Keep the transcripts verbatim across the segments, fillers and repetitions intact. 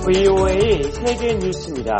브이오에이 세계 뉴스입니다.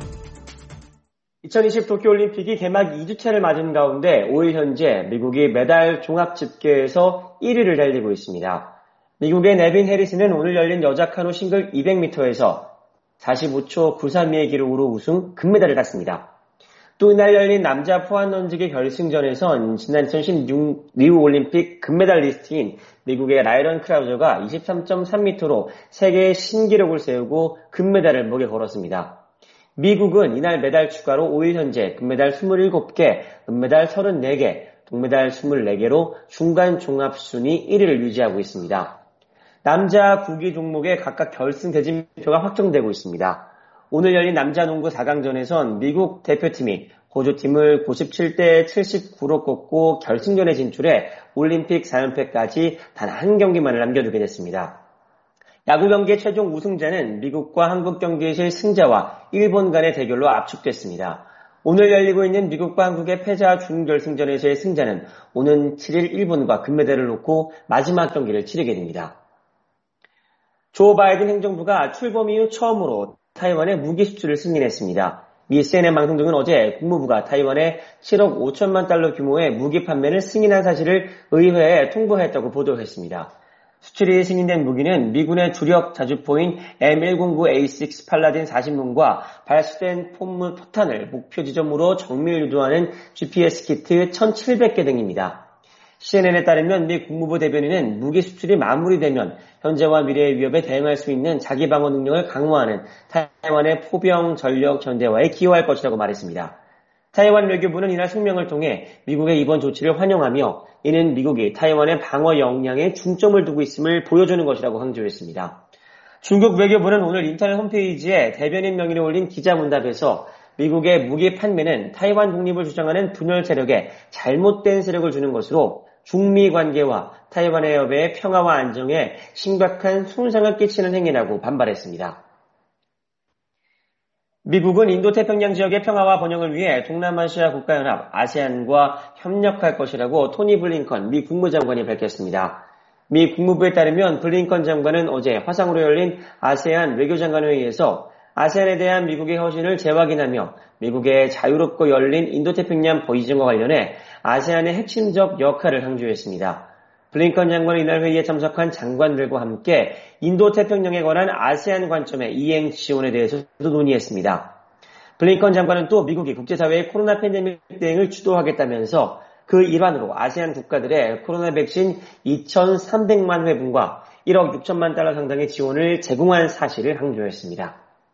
이천이십 도쿄올림픽이 개막 이 주차를 맞은 가운데 오 일 현재 미국이 메달 종합 집계에서 일 위를 달리고 있습니다. 미국의 네빈 해리스는 오늘 열린 여자 카누 싱글 이백 미터에서 사십오 초 구삼이의 기록으로 우승 금메달을 땄습니다. 또 이날 열린 남자 포환 던지기 결승전에선 지난 이천십육 리우올림픽 금메달리스트인 미국의 라이런 크라우저가 이십삼 점 삼 미터로 세계 신기록을 세우고 금메달을 목에 걸었습니다. 미국은 이날 메달 추가로 오 일 현재 금메달 이십칠 개, 은메달 삼십사 개, 동메달 이십사 개로 중간 종합 순위 일 위를 유지하고 있습니다. 남자 구기 종목의 각각 결승 대진표가 확정되고 있습니다. 오늘 열린 남자 농구 사 강전에선 미국 대표팀이 호주팀을 구십칠 대 칠십구로 꺾고 결승전에 진출해 올림픽 사 연패까지 단 한 경기만을 남겨두게 됐습니다. 야구 경기의 최종 우승자는 미국과 한국 경기의 승자와 일본 간의 대결로 압축됐습니다. 오늘 열리고 있는 미국과 한국의 패자 준결승전에서의 승자는 오는 칠 일 일본과 금메달을 놓고 마지막 경기를 치르게 됩니다. 조 바이든 행정부가 출범 이후 처음으로 타이완의 무기 수출을 승인했습니다. 미 씨엔엔 방송 등은 어제 국무부가 타이완에 칠억 오천만 달러 규모의 무기 판매를 승인한 사실을 의회에 통보했다고 보도했습니다. 수출이 승인된 무기는 미군의 주력 자주포인 엠 백구 에이 육 팔라딘 사십 문과 발수된 포물 포탄을 목표 지점으로 정밀 유도하는 지피에스 키트 천칠백 개 등입니다. 씨엔엔에 따르면 미 국무부 대변인은 무기 수출이 마무리되면 현재와 미래의 위협에 대응할 수 있는 자기 방어 능력을 강화하는 타이완의 포병 전력 현대화에 기여할 것이라고 말했습니다. 타이완 외교부는 이날 성명을 통해 미국의 이번 조치를 환영하며 이는 미국이 타이완의 방어 역량에 중점을 두고 있음을 보여주는 것이라고 강조했습니다. 중국 외교부는 오늘 인터넷 홈페이지에 대변인 명의로 올린 기자문답에서 미국의 무기 판매는 타이완 독립을 주장하는 분열 세력에 잘못된 세력을 주는 것으로 중미 관계와 타이완 해협의 평화와 안정에 심각한 손상을 끼치는 행위라고 반발했습니다. 미국은 인도태평양 지역의 평화와 번영을 위해 동남아시아 국가연합 아세안과 협력할 것이라고 토니 블링컨 미 국무장관이 밝혔습니다. 미 국무부에 따르면 블링컨 장관은 어제 화상으로 열린 아세안 외교장관회의에서 아세안에 대한 미국의 허신을 재확인하며 미국의 자유롭고 열린 인도태평양 비전과 관련해 아세안의 핵심적 역할을 강조했습니다. 블링컨 장관은 이날 회의에 참석한 장관들과 함께 인도태평양에 관한 아세안 관점의 이행 지원에 대해서도 논의했습니다. 블링컨 장관은 또 미국이 국제사회의 코로나 팬데믹 대응을 주도하겠다면서 그 일환으로 아세안 국가들의 코로나 백신 이천삼백만 회분과 일억 육천만 달러 상당의 지원을 제공한 사실을 강조했습니다.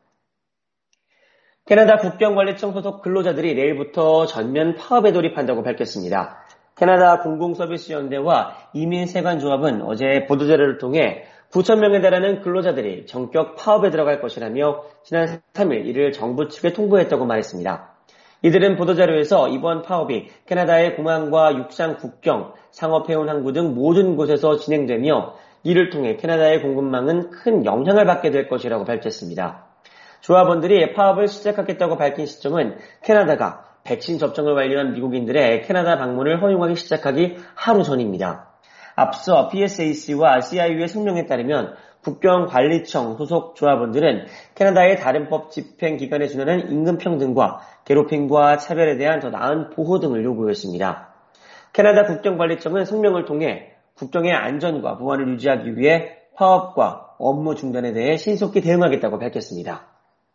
캐나다 국경관리청 소속 근로자들이 내일부터 전면 파업에 돌입한다고 밝혔습니다. 캐나다 공공서비스연대와 이민세관조합은 어제 보도자료를 통해 구천 명에 달하는 근로자들이 전격 파업에 들어갈 것이라며 지난 삼 일 이를 정부 측에 통보했다고 말했습니다. 이들은 보도자료에서 이번 파업이 캐나다의 공항과 육상 국경, 상업해운 항구 등 모든 곳에서 진행되며 이를 통해 캐나다의 공급망은 큰 영향을 받게 될 것이라고 밝혔습니다. 조합원들이 파업을 시작하겠다고 밝힌 시점은 캐나다가 백신 접종을 완료한 미국인들의 캐나다 방문을 허용하기 시작하기 하루 전입니다. 앞서 피에스에이씨와 씨아이유의 성명에 따르면 국경관리청 소속 조합원들은 캐나다의 다른 법 집행기관에 준하는 임금평등과 괴롭힘과 차별에 대한 더 나은 보호 등을 요구했습니다. 캐나다 국경관리청은 성명을 통해 국경의 안전과 보안을 유지하기 위해 파업과 업무 중단에 대해 신속히 대응하겠다고 밝혔습니다.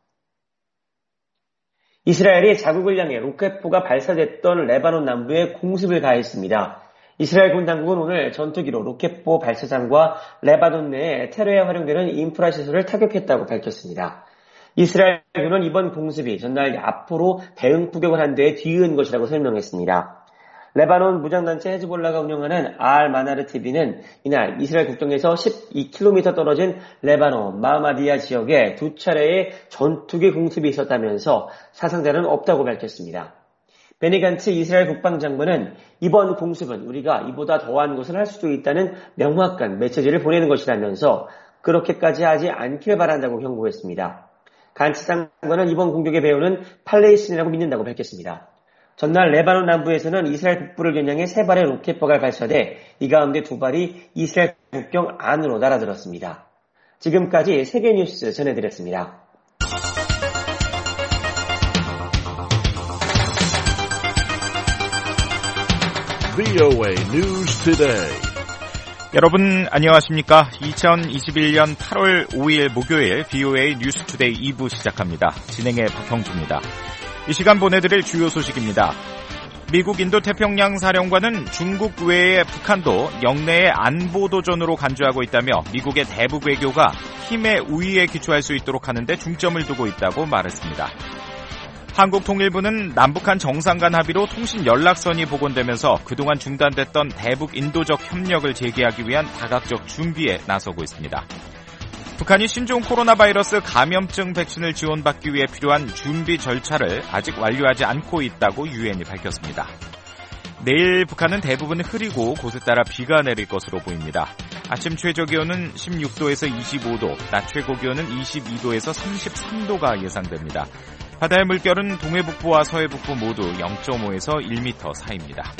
이스라엘이 자국을 향해 로켓포가 발사됐던 레바논 남부에 공습을 가했습니다. 이스라엘 군 당국은 오늘 전투기로 로켓포 발사장과 레바논 내에 테러에 활용되는 인프라 시설을 타격했다고 밝혔습니다. 이스라엘군은 이번 공습이 전날 야포로 대응 포격을 한 데에 뒤이은 것이라고 설명했습니다. 레바논 무장단체 헤즈볼라가 운영하는 알-마나르 티비는 이날 이스라엘 국경에서 십이 킬로미터 떨어진 레바논 마마디아 지역에 두 차례의 전투기 공습이 있었다면서 사상자는 없다고 밝혔습니다. 베니 간츠 이스라엘 국방장관은 이번 공습은 우리가 이보다 더한 것을 할 수도 있다는 명확한 메시지를 보내는 것이라면서 그렇게까지 하지 않길 바란다고 경고했습니다. 간츠 장관은 이번 공격의 배후는 팔레스타인이라고 믿는다고 밝혔습니다. 전날 레바논 남부에서는 이스라엘 북부를 겨냥해 세 발의 로켓포가 발사돼 이 가운데 두 발이 이스라엘 국경 안으로 날아들었습니다. 지금까지 세계뉴스 전해드렸습니다. 브이오에이 News Today. 여러분 안녕하십니까? 이천이십일년 팔월 오일 목요일 브이오에이 뉴스 투데이 이 부 시작합니다. 진행의 박형주입니다. 이 시간 보내드릴 주요 소식입니다. 미국 인도태평양 사령관은 중국 외에 북한도 영내의 안보도전으로 간주하고 있다며 미국의 대북 외교가 힘의 우위에 기초할 수 있도록 하는데 중점을 두고 있다고 말했습니다. 한국통일부는 남북한 정상 간 합의로 통신 연락선이 복원되면서 그동안 중단됐던 대북 인도적 협력을 재개하기 위한 다각적 준비에 나서고 있습니다. 북한이 신종 코로나 바이러스 감염증 백신을 지원받기 위해 필요한 준비 절차를 아직 완료하지 않고 있다고 유엔이 밝혔습니다. 내일 북한은 대부분 흐리고 곳에 따라 비가 내릴 것으로 보입니다. 아침 최저기온은 십육도에서 이십오도, 낮 최고기온은 이십이도에서 삼십삼도가 예상됩니다. 바다의 물결은 동해북부와 서해북부 모두 영점오에서 일 미터 사이입니다.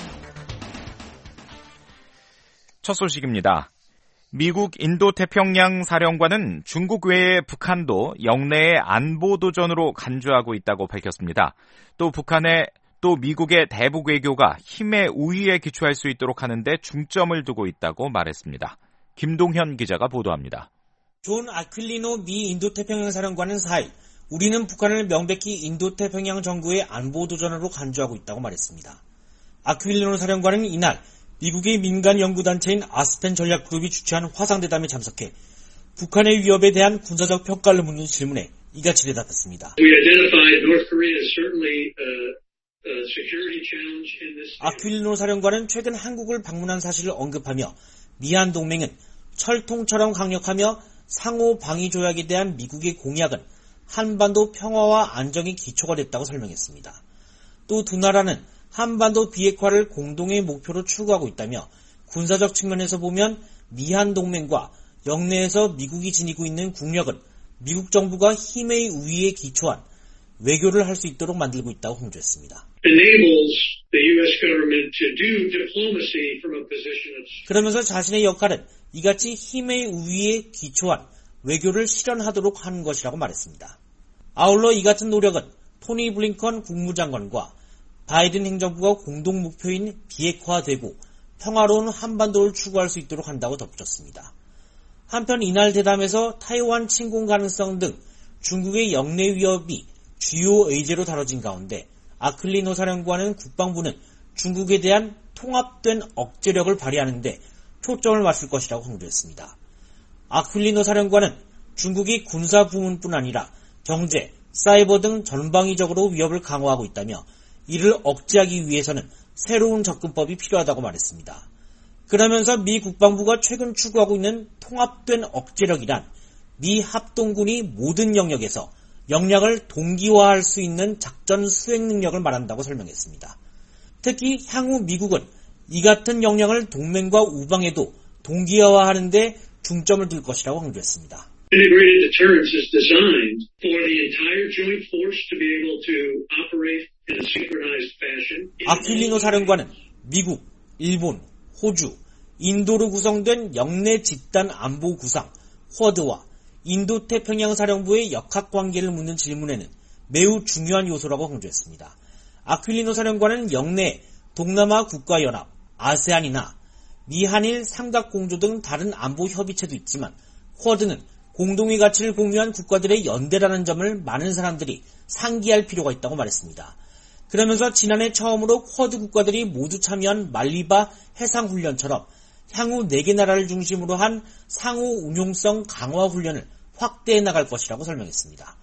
첫 소식입니다. 미국 인도태평양 사령관은 중국 외에 북한도 영내의 안보도전으로 간주하고 있다고 밝혔습니다. 또 북한의 또 미국의 대북 외교가 힘의 우위에 기초할 수 있도록 하는데 중점을 두고 있다고 말했습니다. 김동현 기자가 보도합니다. 존 아퀼리노 미 인도태평양 사령관은 사일 우리는 북한을 명백히 인도태평양 정부의 안보도전으로 간주하고 있다고 말했습니다. 아퀼리노 사령관은 이날 미국의 민간 연구단체인 아스펜 전략그룹이 주최한 화상대담에 참석해 북한의 위협에 대한 군사적 평가를 묻는 질문에 이같이 대답했습니다. 아퀼리노 사령관은 최근 한국을 방문한 사실을 언급하며 미한 동맹은 철통처럼 강력하며 상호 방위 조약에 대한 미국의 공약은 한반도 평화와 안정의 기초가 됐다고 설명했습니다. 또 두 나라는 한반도 비핵화를 공동의 목표로 추구하고 있다며 군사적 측면에서 보면 미한 동맹과 영내에서 미국이 지니고 있는 국력은 미국 정부가 힘의 우위에 기초한 외교를 할 수 있도록 만들고 있다고 홍조했습니다. 그러면서 자신의 역할은 이같이 힘의 우위에 기초한 외교를 실현하도록 하는 것이라고 말했습니다. 아울러 이 같은 노력은 토니 블링컨 국무장관과 바이든 행정부가 공동 목표인 비핵화되고 평화로운 한반도를 추구할 수 있도록 한다고 덧붙였습니다. 한편 이날 대담에서 타이완 침공 가능성 등 중국의 영내 위협이 주요 의제로 다뤄진 가운데 아퀼리노 사령관은 국방부는 중국에 대한 통합된 억제력을 발휘하는 데 초점을 맞출 것이라고 강조했습니다. 아퀼리노 사령관은 중국이 군사 부문뿐 아니라 경제, 사이버 등 전방위적으로 위협을 강화하고 있다며 이를 억제하기 위해서는 새로운 접근법이 필요하다고 말했습니다. 그러면서 미 국방부가 최근 추구하고 있는 통합된 억제력이란 미 합동군이 모든 영역에서 역량을 동기화할 수 있는 작전 수행 능력을 말한다고 설명했습니다. 특히 향후 미국은 이 같은 역량을 동맹과 우방에도 동기화하는 데 중점을 둘 것이라고 강조했습니다. Integrated deterrence is designed for the entire joint force to be able to operate in a synchronized fashion. 아퀼리노 사령관은 미국, 일본, 호주, 인도로 구성된 영내 집단 안보 구상 쿼드와 인도태평양 사령부의 역학관계를 묻는 질문에는 매우 중요한 요소라고 강조했습니다. 아퀼리노 사령관은 영내 동남아 국가연합, 아세안이나 미한일 삼각공조 등 다른 안보 협의체도 있지만 쿼드는 공동의 가치를 공유한 국가들의 연대라는 점을 많은 사람들이 상기할 필요가 있다고 말했습니다. 그러면서 지난해 처음으로 쿼드 국가들이 모두 참여한 말리바 해상훈련처럼 향후 네 개 나라를 중심으로 한 상호 운용성 강화 훈련을 확대해 나갈 것이라고 설명했습니다.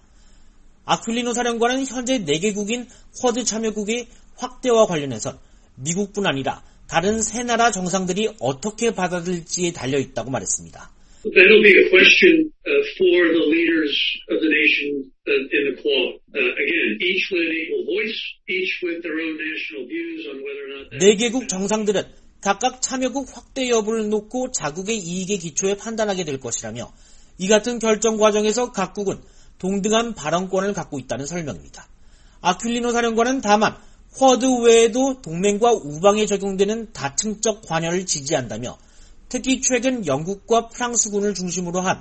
아퀼리노 사령관은 현재 네 개국인 쿼드 참여국의 확대와 관련해선 미국뿐 아니라 다른 세 나라 정상들이 어떻게 받아들일지에 달려있다고 말했습니다. That'll be a question uh, for the leaders of the nation uh, in the Quad. Uh, again, each with an equal voice, each with their own national views on whether or not that... 네 개국 정상들은 각각 참여국 확대 여부를 놓고 자국의 이익에 기초해 판단하게 될 것이라며 이 같은 결정 과정에서 각국은 동등한 발언권을 갖고 있다는 설명입니다. 아퀼리노 사령관은 다만 쿼드 외에도 동맹과 우방에 적용되는 다층적 관여를 지지한다며 특히 최근 영국과 프랑스군을 중심으로 한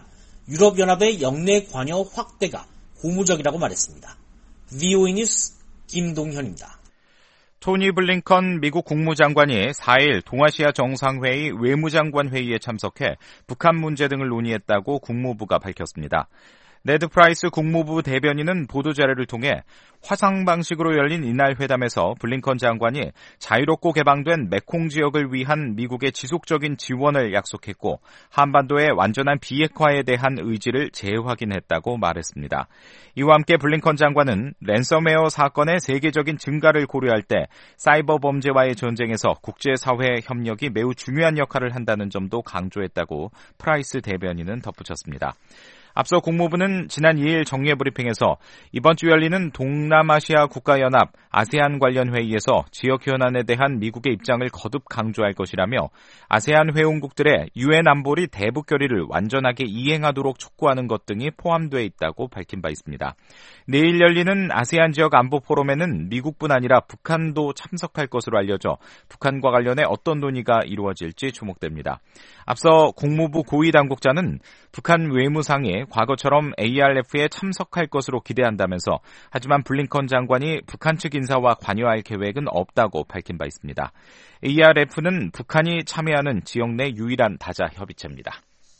유럽연합의 영내 관여 확대가 고무적이라고 말했습니다. 브이오에이 뉴스 김동현입니다. 토니 블링컨 미국 국무장관이 사일 동아시아 정상회의 외무장관 회의에 참석해 북한 문제 등을 논의했다고 국무부가 밝혔습니다. 네드 프라이스 국무부 대변인은 보도자료를 통해 화상 방식으로 열린 이날 회담에서 블링컨 장관이 자유롭고 개방된 메콩 지역을 위한 미국의 지속적인 지원을 약속했고 한반도의 완전한 비핵화에 대한 의지를 재확인했다고 말했습니다. 이와 함께 블링컨 장관은 랜섬웨어 사건의 세계적인 증가를 고려할 때 사이버 범죄와의 전쟁에서 국제사회 협력이 매우 중요한 역할을 한다는 점도 강조했다고 프라이스 대변인은 덧붙였습니다. 앞서 국무부는 지난 이 일 정례 브리핑에서 이번 주 열리는 동남아시아 국가연합 아세안 관련 회의에서 지역 현안에 대한 미국의 입장을 거듭 강조할 것이라며 아세안 회원국들의 유엔 안보리 대북 결의를 완전하게 이행하도록 촉구하는 것 등이 포함되어 있다고 밝힌 바 있습니다. 내일 열리는 아세안 지역 안보 포럼에는 미국뿐 아니라 북한도 참석할 것으로 알려져 북한과 관련해 어떤 논의가 이루어질지 주목됩니다. 앞서 국무부 고위 당국자는 북한 외무상이 과거처럼 에이알에프에 참석할 것으로 기대한다면서 하지만 블링컨 장관이 북한 측 인사와 관여할 계획은 없다고 밝힌 바 있습니다. 에이알에프는 북한이 참여하는 지역 내 유일한 다자 협의체입니다.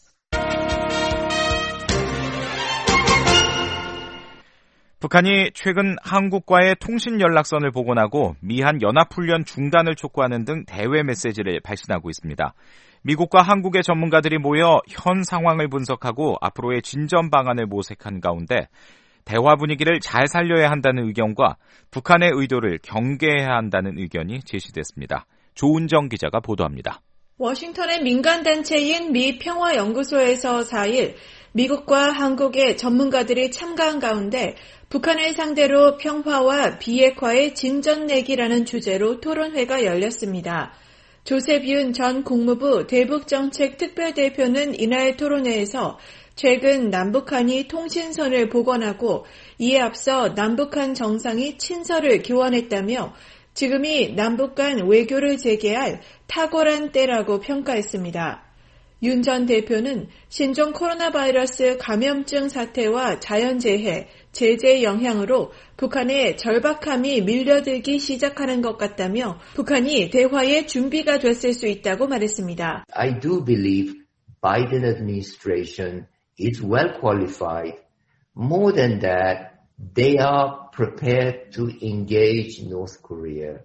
북한이 최근 한국과의 통신 연락선을 복원하고 미한 연합훈련 중단을 촉구하는 등 대외 메시지를 발신하고 있습니다. 미국과 한국의 전문가들이 모여 현 상황을 분석하고 앞으로의 진전 방안을 모색한 가운데 대화 분위기를 잘 살려야 한다는 의견과 북한의 의도를 경계해야 한다는 의견이 제시됐습니다. 조은정 기자가 보도합니다. 워싱턴의 민간단체인 미 평화연구소에서 사 일 미국과 한국의 전문가들이 참가한 가운데 북한을 상대로 평화와 비핵화의 진전 내기라는 주제로 토론회가 열렸습니다. 조셉 윤 전 국무부 대북정책 특별대표는 이날 토론회에서 최근 남북한이 통신선을 복원하고 이에 앞서 남북한 정상이 친서를 교환했다며 지금이 남북 간 외교를 재개할 탁월한 때라고 평가했습니다. 윤 전 대표는 신종 코로나 바이러스 감염증 사태와 자연재해, 제재 영향으로 북한의 절박함이 밀려들기 시작하는 것 같다며 북한이 대화에 준비가 됐을 수 있다고 말했습니다. I do believe Biden administration is well qualified. More than that, they are prepared to engage North Korea.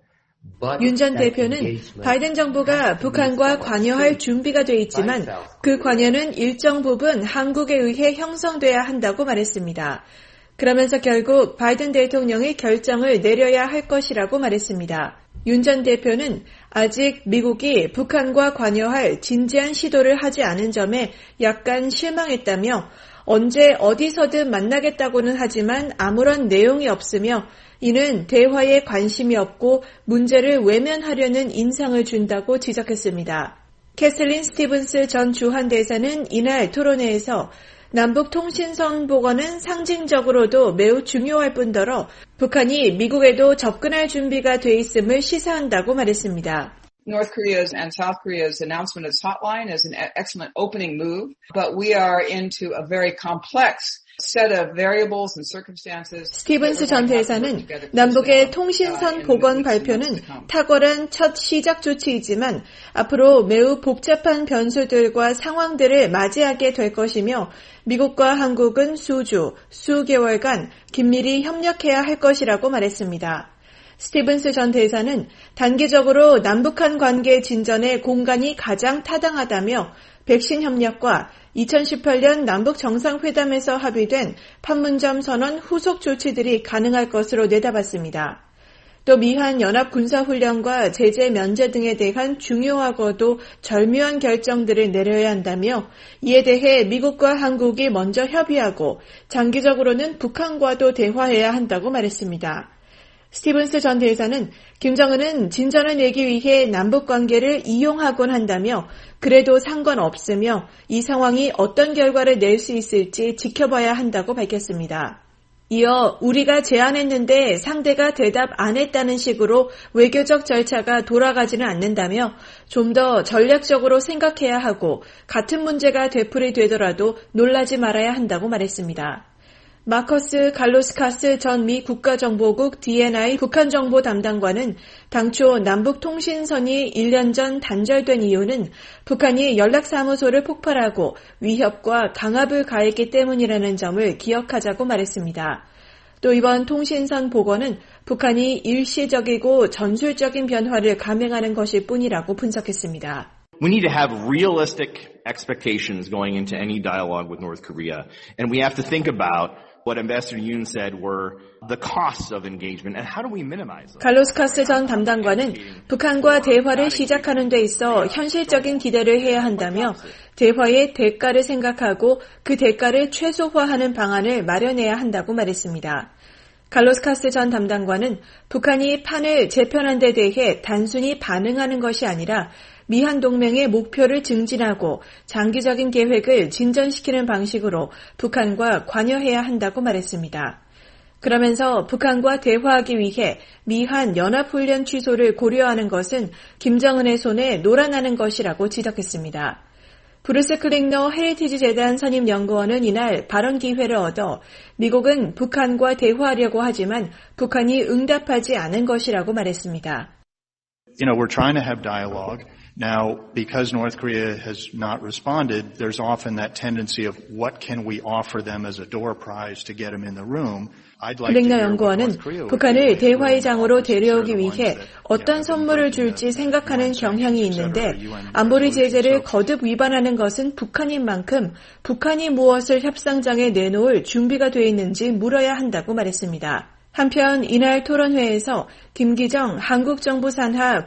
윤 전 대표는 바이든 정부가 북한과 관여할 준비가 돼 있지만 그 관여는 일정 부분 한국에 의해 형성돼야 한다고 말했습니다. 그러면서 결국 바이든 대통령이 결정을 내려야 할 것이라고 말했습니다. 윤 전 대표는 아직 미국이 북한과 관여할 진지한 시도를 하지 않은 점에 약간 실망했다며 언제 어디서든 만나겠다고는 하지만 아무런 내용이 없으며 이는 대화에 관심이 없고 문제를 외면하려는 인상을 준다고 지적했습니다. 캐슬린 스티븐스 전 주한대사는 이날 토론회에서 남북통신선 복원은 상징적으로도 매우 중요할 뿐더러 북한이 미국에도 접근할 준비가 돼 있음을 시사한다고 말했습니다. North Korea's and South Korea's announcement of this hotline is an excellent opening move, but we are into a very complex set of variables and circumstances. 스티븐스 전 대사는 남북의 통신선 복원 발표는 탁월한 첫 시작 조치이지만 앞으로 매우 복잡한 변수들과 상황들을 맞이하게 될 것이며 미국과 한국은 수주, 수개월간 긴밀히 협력해야 할 것이라고 말했습니다. 스티븐스 전 대사는 단기적으로 남북한 관계 진전의 공간이 가장 타당하다며 백신 협력과 이천십팔 년 남북 정상회담에서 합의된 판문점 선언 후속 조치들이 가능할 것으로 내다봤습니다. 또 미한 연합 군사훈련과 제재 면제 등에 대한 중요하고도 절묘한 결정들을 내려야 한다며 이에 대해 미국과 한국이 먼저 협의하고 장기적으로는 북한과도 대화해야 한다고 말했습니다. 스티븐스 전 대사는 김정은은 진전을 내기 위해 남북관계를 이용하곤 한다며 그래도 상관없으며 이 상황이 어떤 결과를 낼 수 있을지 지켜봐야 한다고 밝혔습니다. 이어 우리가 제안했는데 상대가 대답 안 했다는 식으로 외교적 절차가 돌아가지는 않는다며 좀 더 전략적으로 생각해야 하고 같은 문제가 되풀이되더라도 놀라지 말아야 한다고 말했습니다. 마커스 갈로스카스 전 미 국가정보국 디엔아이 북한정보 담당관은 당초 남북통신선이 일 년 전 단절된 이유는 북한이 연락사무소를 폭발하고 위협과 강압을 가했기 때문이라는 점을 기억하자고 말했습니다. 또 이번 통신선 복원은 북한이 일시적이고 전술적인 변화를 감행하는 것일 뿐이라고 분석했습니다. We need to have realistic expectations going into any dialogue with North Korea, and we have to think about what Ambassador Yoon said were the costs of engagement and how do we minimize them. 갈로스카스 전 담당관은 북한과 대화를 시작하는 데 있어 현실적인 기대를 해야 한다며 대화의 대가를 생각하고 그 대가를 최소화하는 방안을 마련해야 한다고 말했습니다. 갈로스카스 전 담당관은 북한이 판을 재편한 데 대해 단순히 반응하는 것이 아니라 미한 동맹의 목표를 증진하고 장기적인 계획을 진전시키는 방식으로 북한과 관여해야 한다고 말했습니다. 그러면서 북한과 대화하기 위해 미한 연합훈련 취소를 고려하는 것은 김정은의 손에 놀아나는 것이라고 지적했습니다. 브루스 클링너 헤리티지 재단 선임 연구원은 이날 발언 기회를 얻어 미국은 북한과 대화하려고 하지만 북한이 응답하지 않은 것이라고 말했습니다. You know, we're trying to have dialogue. Now, because North Korea has not responded, there's often that tendency of what can we offer them as a door prize to get them in the room. 클링너 연구원은 북한을 대화의 장으로 데려오기 위해 어떤 선물을 줄지 생각하는 경향이 있는데 안보리 제재를 거듭 위반하는 것은 북한인 만큼 북한이 무엇을 협상장에 내놓을 준비가 돼 있는지 물어야 한다고 말했습니다. 한편 이날 토론회에서 김기정 한국정부 산하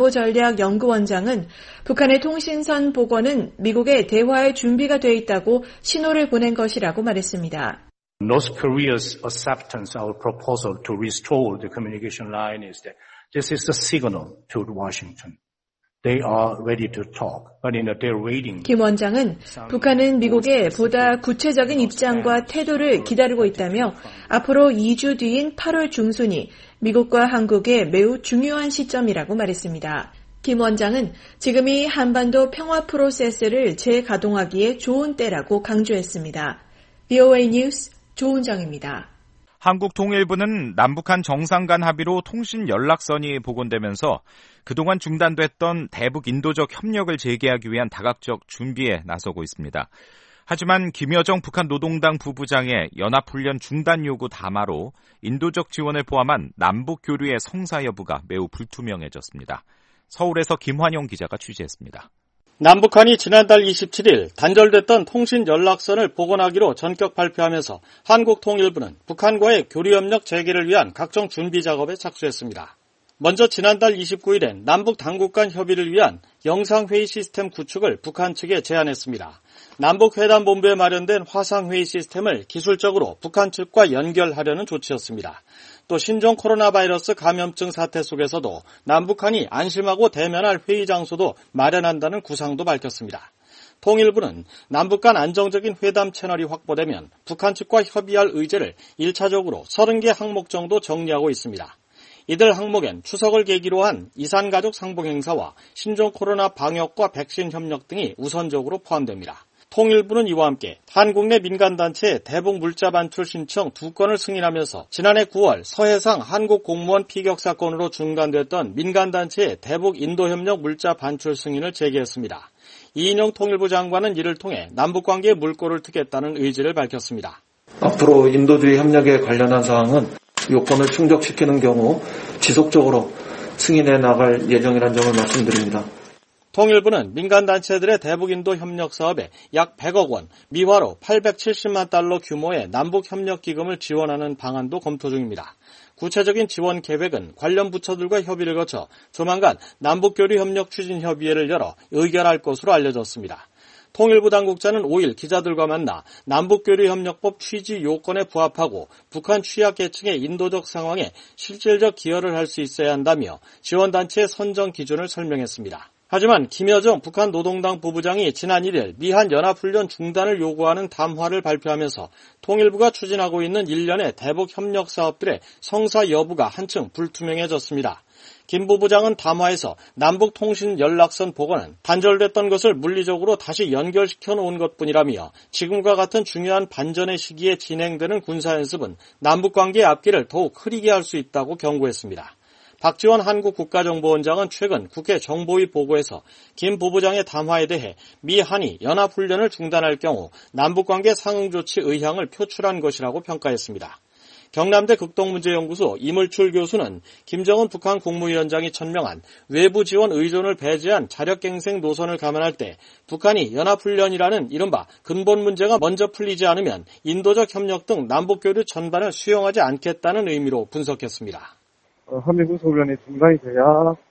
국가안보전략연구원장은 북한의 통신선 복원은 미국의 대화의 준비가 돼 있다고 신호를 보낸 것이라고 말했습니다. North Korea's acceptance of our proposal to restore the communication line is that this is a signal to Washington. They are ready to talk, but in they're waiting. 김 원장은 북한은 미국의 보다 구체적인 입장과 태도를 기다리고 있다며 앞으로 이 주 뒤인 팔월 중순이 미국과 한국의 매우 중요한 시점이라고 말했습니다. 김 원장은 지금이 한반도 평화 프로세스를 재가동하기에 좋은 때라고 강조했습니다. 비오에이 뉴스 조은정입니다. 한국통일부는 남북한 정상 간 합의로 통신 연락선이 복원되면서 그동안 중단됐던 대북 인도적 협력을 재개하기 위한 다각적 준비에 나서고 있습니다. 하지만 김여정 북한 노동당 부부장의 연합훈련 중단 요구 담화로 인도적 지원을 포함한 남북 교류의 성사 여부가 매우 불투명해졌습니다. 서울에서 김환영 기자가 취재했습니다. 남북한이 지난달 이십칠일 단절됐던 통신 연락선을 복원하기로 전격 발표하면서 한국통일부는 북한과의 교류협력 재개를 위한 각종 준비 작업에 착수했습니다. 먼저 지난달 이십구일엔 남북 당국 간 협의를 위한 영상회의 시스템 구축을 북한 측에 제안했습니다. 남북회담본부에 마련된 화상회의 시스템을 기술적으로 북한 측과 연결하려는 조치였습니다. 또 신종 코로나 바이러스 감염증 사태 속에서도 남북한이 안심하고 대면할 회의 장소도 마련한다는 구상도 밝혔습니다. 통일부는 남북 간 안정적인 회담 채널이 확보되면 북한 측과 협의할 의제를 일차적으로 서른 개 항목 정도 정리하고 있습니다. 이들 항목엔 추석을 계기로 한 이산가족 상봉 행사와 신종 코로나 방역과 백신 협력 등이 우선적으로 포함됩니다. 통일부는 이와 함께 한국 내 민간단체의 대북 물자 반출 신청 두 건을 승인하면서 지난해 구월 서해상 한국 공무원 피격 사건으로 중단됐던 민간단체의 대북 인도협력 물자 반출 승인을 재개했습니다. 이인영 통일부 장관은 이를 통해 남북관계에 물꼬를 트겠다는 의지를 밝혔습니다. 앞으로 인도주의 협력에 관련한 사항은 요건을 충족시키는 경우 지속적으로 승인해 나갈 예정이라는 점을 말씀드립니다. 통일부는 민간단체들의 대북인도 협력 사업에 약 백억 원, 미화로 팔백칠십만 달러 규모의 남북협력기금을 지원하는 방안도 검토 중입니다. 구체적인 지원 계획은 관련 부처들과 협의를 거쳐 조만간 남북교류협력추진협의회를 열어 의결할 것으로 알려졌습니다. 통일부 당국자는 오일 기자들과 만나 남북교류협력법 취지 요건에 부합하고 북한 취약계층의 인도적 상황에 실질적 기여를 할 수 있어야 한다며 지원단체의 선정 기준을 설명했습니다. 하지만 김여정 북한 노동당 부부장이 지난 일 일 미한 연합훈련 중단을 요구하는 담화를 발표하면서 통일부가 추진하고 있는 일련의 대북 협력 사업들의 성사 여부가 한층 불투명해졌습니다. 김 부부장은 담화에서 남북통신연락선 복원은 단절됐던 것을 물리적으로 다시 연결시켜 놓은 것뿐이라며 지금과 같은 중요한 반전의 시기에 진행되는 군사연습은 남북관계의 앞길을 더욱 흐리게 할 수 있다고 경고했습니다. 박지원 한국국가정보원장은 최근 국회 정보위 보고에서 김 부부장의 담화에 대해 미 한이 연합훈련을 중단할 경우 남북관계 상응조치 의향을 표출한 것이라고 평가했습니다. 경남대 극동문제연구소 이물출 교수는 김정은 북한 국무위원장이 천명한 외부 지원 의존을 배제한 자력갱생 노선을 감안할 때 북한이 연합훈련이라는 이른바 근본 문제가 먼저 풀리지 않으면 인도적 협력 등 남북교류 전반을 수용하지 않겠다는 의미로 분석했습니다. 한미군사훈련이 중단이 돼야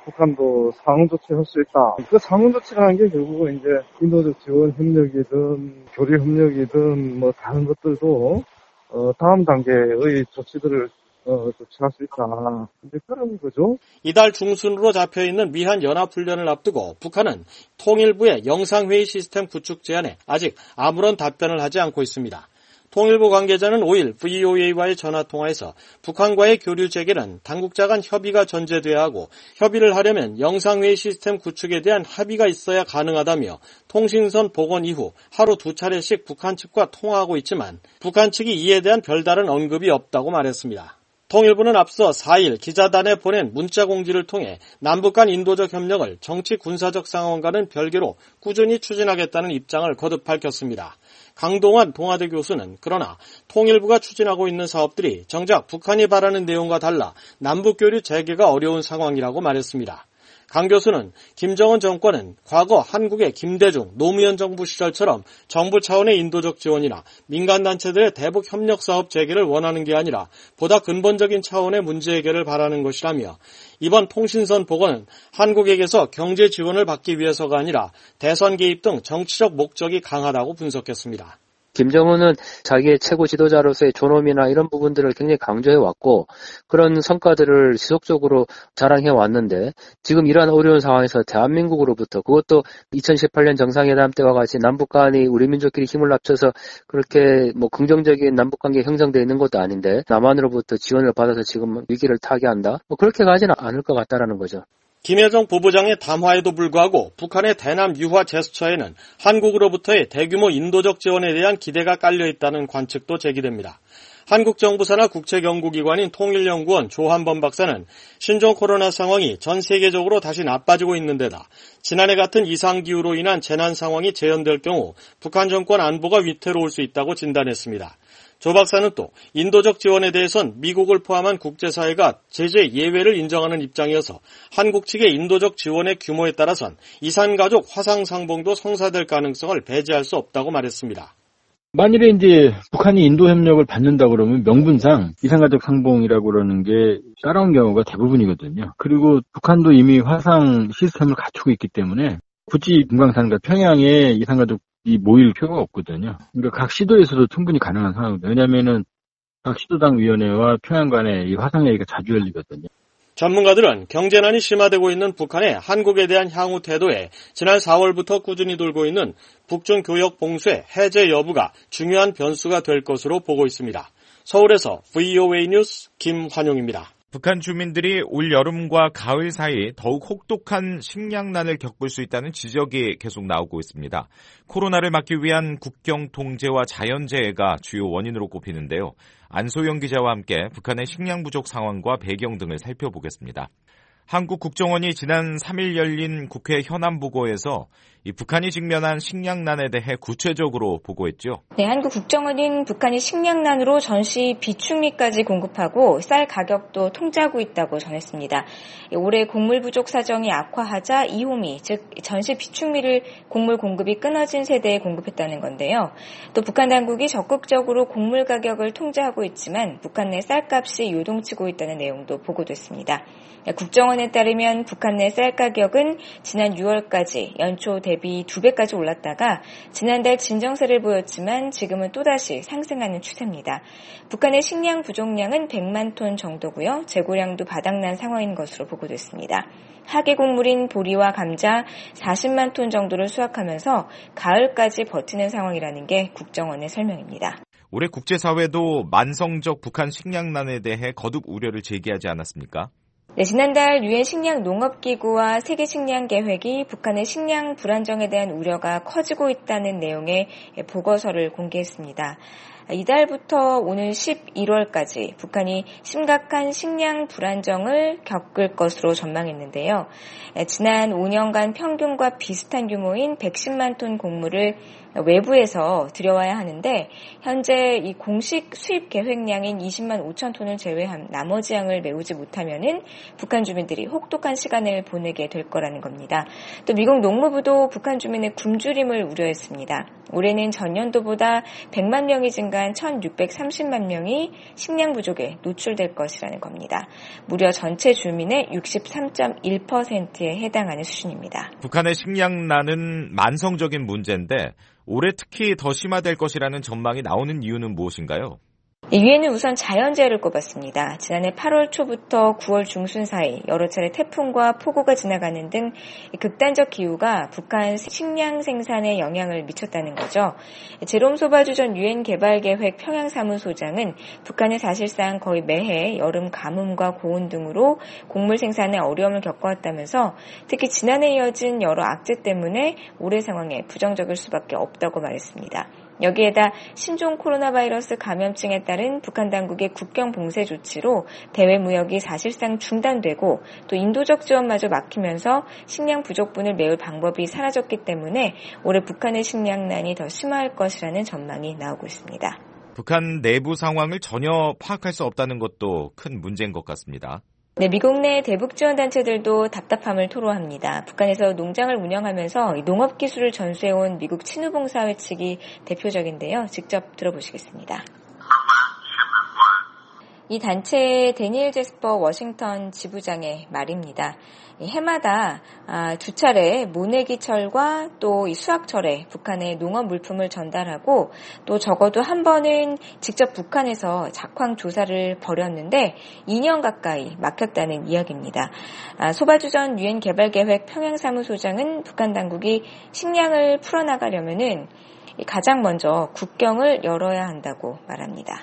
북한도 상응조치를 할 수 있다. 그 상응조치라는 게 결국은 이제 인도적 지원 협력이든 교류 협력이든 뭐 다른 것들도 어, 다음 단계의 조치들을 어, 조치할 수 있다. 근데 그런 거죠. 이달 중순으로 잡혀있는 미한 연합훈련을 앞두고 북한은 통일부의 영상회의 시스템 구축 제안에 아직 아무런 답변을 하지 않고 있습니다. 통일부 관계자는 오 일 브이오에이와의 전화통화에서 북한과의 교류 재개는 당국자 간 협의가 전제돼야 하고 협의를 하려면 영상회의 시스템 구축에 대한 합의가 있어야 가능하다며 통신선 복원 이후 하루 두 차례씩 북한 측과 통화하고 있지만 북한 측이 이에 대한 별다른 언급이 없다고 말했습니다. 통일부는 앞서 사 일 기자단에 보낸 문자 공지를 통해 남북 간 인도적 협력을 정치 군사적 상황과는 별개로 꾸준히 추진하겠다는 입장을 거듭 밝혔습니다. 강동원 동아대 교수는 그러나 통일부가 추진하고 있는 사업들이 정작 북한이 바라는 내용과 달라 남북교류 재개가 어려운 상황이라고 말했습니다. 강 교수는 김정은 정권은 과거 한국의 김대중, 노무현 정부 시절처럼 정부 차원의 인도적 지원이나 민간단체들의 대북 협력 사업 재개를 원하는 게 아니라 보다 근본적인 차원의 문제 해결을 바라는 것이라며 이번 통신선 복원은 한국에게서 경제 지원을 받기 위해서가 아니라 대선 개입 등 정치적 목적이 강하다고 분석했습니다. 김정은은 자기의 최고 지도자로서의 존엄이나 이런 부분들을 굉장히 강조해왔고 그런 성과들을 지속적으로 자랑해 왔는데 지금 이러한 어려운 상황에서 대한민국으로부터 그것도 이천십팔 년 정상회담 때와 같이 남북 간이 우리 민족끼리 힘을 합쳐서 그렇게 뭐 긍정적인 남북관계 형성되어 있는 것도 아닌데 남한으로부터 지원을 받아서 지금 위기를 타개한다? 뭐 그렇게 가지는 않을 것 같다라는 거죠. 김여정 부부장의 담화에도 불구하고 북한의 대남 유화 제스처에는 한국으로부터의 대규모 인도적 지원에 대한 기대가 깔려있다는 관측도 제기됩니다. 한국 정부사나 국책연구기관인 통일연구원 조한범 박사는 신종 코로나 상황이 전 세계적으로 다시 나빠지고 있는 데다 지난해 같은 이상기후로 인한 재난 상황이 재현될 경우 북한 정권 안보가 위태로울 수 있다고 진단했습니다. 조 박사는 또 인도적 지원에 대해선 미국을 포함한 국제사회가 제재 예외를 인정하는 입장이어서 한국 측의 인도적 지원의 규모에 따라선 이산가족 화상상봉도 성사될 가능성을 배제할 수 없다고 말했습니다. 만일에 이제 북한이 인도 협력을 받는다 그러면 명분상 이산가족 상봉이라고 그러는 게 따라온 경우가 대부분이거든요. 그리고 북한도 이미 화상 시스템을 갖추고 있기 때문에 굳이 금강산과 평양에 이산가족이 모일 필요가 없거든요. 그러니까 각 시도에서도 충분히 가능한 상황입니다. 왜냐하면은 각 시도당 위원회와 평양 간에 이 화상회의가 자주 열리거든요. 전문가들은 경제난이 심화되고 있는 북한의 한국에 대한 향후 태도에 지난 사월부터 꾸준히 돌고 있는 북중 교역 봉쇄 해제 여부가 중요한 변수가 될 것으로 보고 있습니다. 서울에서 브이오에이 뉴스 김환용입니다. 북한 주민들이 올 여름과 가을 사이 더욱 혹독한 식량난을 겪을 수 있다는 지적이 계속 나오고 있습니다. 코로나를 막기 위한 국경 통제와 자연재해가 주요 원인으로 꼽히는데요. 안소영 기자와 함께 북한의 식량 부족 상황과 배경 등을 살펴보겠습니다. 한국 국정원이 지난 삼 일 열린 국회 현안보고에서 이 북한이 직면한 식량난에 대해 구체적으로 보고했죠. 네, 한국 국정원은 북한이 식량난으로 전시 비축미까지 공급하고 쌀 가격도 통제하고 있다고 전했습니다. 올해 곡물 부족 사정이 악화하자 이호미, 즉 전시 비축미를 곡물 공급이 끊어진 세대에 공급했다는 건데요. 또 북한 당국이 적극적으로 곡물 가격을 통제하고 있지만 북한 내 쌀값이 요동치고 있다는 내용도 보고됐습니다. 국정원 국정원에 따르면 북한 내 쌀 가격은 지난 유월까지 연초 대비 두 배까지 올랐다가 지난달 진정세를 보였지만 지금은 또다시 상승하는 추세입니다. 북한의 식량 부족량은 백만 톤 정도고요. 재고량도 바닥난 상황인 것으로 보고됐습니다. 하계곡물인 보리와 감자 사십만 톤 정도를 수확하면서 가을까지 버티는 상황이라는 게 국정원의 설명입니다. 올해 국제사회도 만성적 북한 식량난에 대해 거듭 우려를 제기하지 않았습니까? 네, 지난달 유엔 식량농업기구와 세계식량계획이 북한의 식량 불안정에 대한 우려가 커지고 있다는 내용의 보고서를 공개했습니다. 이달부터 오는 십일월까지 북한이 심각한 식량 불안정을 겪을 것으로 전망했는데요. 지난 오 년간 평균과 비슷한 규모인 백십만 톤 곡물을 외부에서 들여와야 하는데 현재 이 공식 수입 계획량인 이십만 오천 톤을 제외한 나머지 양을 메우지 못하면은 북한 주민들이 혹독한 시간을 보내게 될 거라는 겁니다. 또 미국 농무부도 북한 주민의 굶주림을 우려했습니다. 올해는 전년도보다 백만 명이 증가한 천육백삼십만 명이 식량 부족에 노출될 것이라는 겁니다. 무려 전체 주민의 육십삼 점 일 퍼센트에 해당하는 수준입니다. 북한의 식량난은 만성적인 문제인데 올해 특히 더 심화될 것이라는 전망이 나오는 이유는 무엇인가요? 유엔은 우선 자연재해를 꼽았습니다. 지난해 팔월 초부터 구월 중순 사이 여러 차례 태풍과 폭우가 지나가는 등 극단적 기후가 북한 식량 생산에 영향을 미쳤다는 거죠. 제롬 소바주 전 유엔 개발계획 평양사무소장은 북한은 사실상 거의 매해 여름 가뭄과 고온 등으로 곡물 생산에 어려움을 겪어왔다면서 특히 지난해 이어진 여러 악재 때문에 올해 상황에 부정적일 수밖에 없다고 말했습니다. 여기에다 신종 코로나 바이러스 감염증에 따른 북한 당국의 국경 봉쇄 조치로 대외 무역이 사실상 중단되고 또 인도적 지원마저 막히면서 식량 부족분을 메울 방법이 사라졌기 때문에 올해 북한의 식량난이 더 심화할 것이라는 전망이 나오고 있습니다. 북한 내부 상황을 전혀 파악할 수 없다는 것도 큰 문제인 것 같습니다. 네, 미국 내 대북 지원 단체들도 답답함을 토로합니다. 북한에서 농장을 운영하면서 농업 기술을 전수해온 미국 친우봉사회 측이 대표적인데요. 직접 들어보시겠습니다. 이 단체의 데니엘 제스퍼 워싱턴 지부장의 말입니다. 해마다 두 차례 모내기철과 또 이 수확철에 북한에 농업 물품을 전달하고 또 적어도 한 번은 직접 북한에서 작황 조사를 벌였는데 이 년 가까이 막혔다는 이야기입니다. 소바주 전 유엔 개발계획 평양사무소장은 북한 당국이 식량을 풀어나가려면은 가장 먼저 국경을 열어야 한다고 말합니다.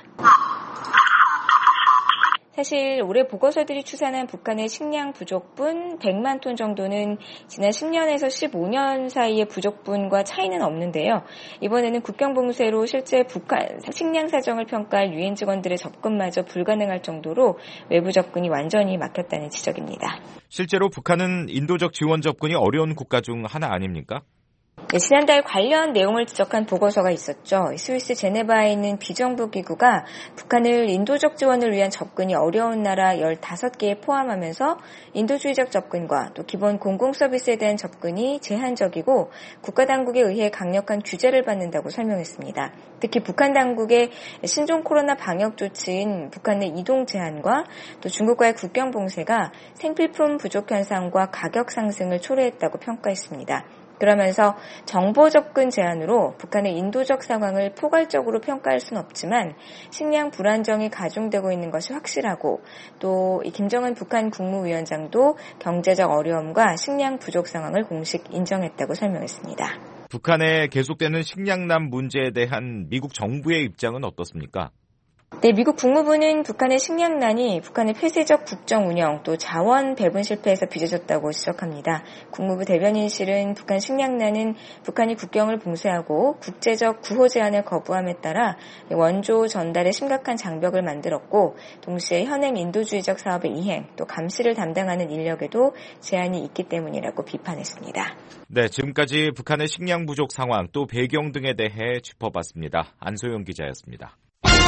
사실 올해 보고서들이 추산한 북한의 식량 부족분 백만 톤 정도는 지난 십 년에서 십오 년 사이의 부족분과 차이는 없는데요. 이번에는 국경 봉쇄로 실제 북한 식량 사정을 평가할 유엔 직원들의 접근마저 불가능할 정도로 외부 접근이 완전히 막혔다는 지적입니다. 실제로 북한은 인도적 지원 접근이 어려운 국가 중 하나 아닙니까? 네, 지난달 관련 내용을 지적한 보고서가 있었죠. 스위스 제네바에 있는 비정부 기구가 북한을 인도적 지원을 위한 접근이 어려운 나라 열다섯 개에 포함하면서 인도주의적 접근과 또 기본 공공 서비스에 대한 접근이 제한적이고 국가 당국에 의해 강력한 규제를 받는다고 설명했습니다. 특히 북한 당국의 신종 코로나 방역 조치인 북한 내 이동 제한과 또 중국과의 국경 봉쇄가 생필품 부족 현상과 가격 상승을 초래했다고 평가했습니다. 그러면서 정보 접근 제한으로 북한의 인도적 상황을 포괄적으로 평가할 수는 없지만 식량 불안정이 가중되고 있는 것이 확실하고 또 김정은 북한 국무위원장도 경제적 어려움과 식량 부족 상황을 공식 인정했다고 설명했습니다. 북한의 계속되는 식량난 문제에 대한 미국 정부의 입장은 어떻습니까? 네, 미국 국무부는 북한의 식량난이 북한의 폐쇄적 국정 운영 또 자원 배분 실패에서 빚어졌다고 지적합니다. 국무부 대변인실은 북한 식량난은 북한이 국경을 봉쇄하고 국제적 구호 제한을 거부함에 따라 원조 전달에 심각한 장벽을 만들었고 동시에 현행 인도주의적 사업의 이행 또 감시를 담당하는 인력에도 제한이 있기 때문이라고 비판했습니다. 네, 지금까지 북한의 식량 부족 상황 또 배경 등에 대해 짚어봤습니다. 안소영 기자였습니다.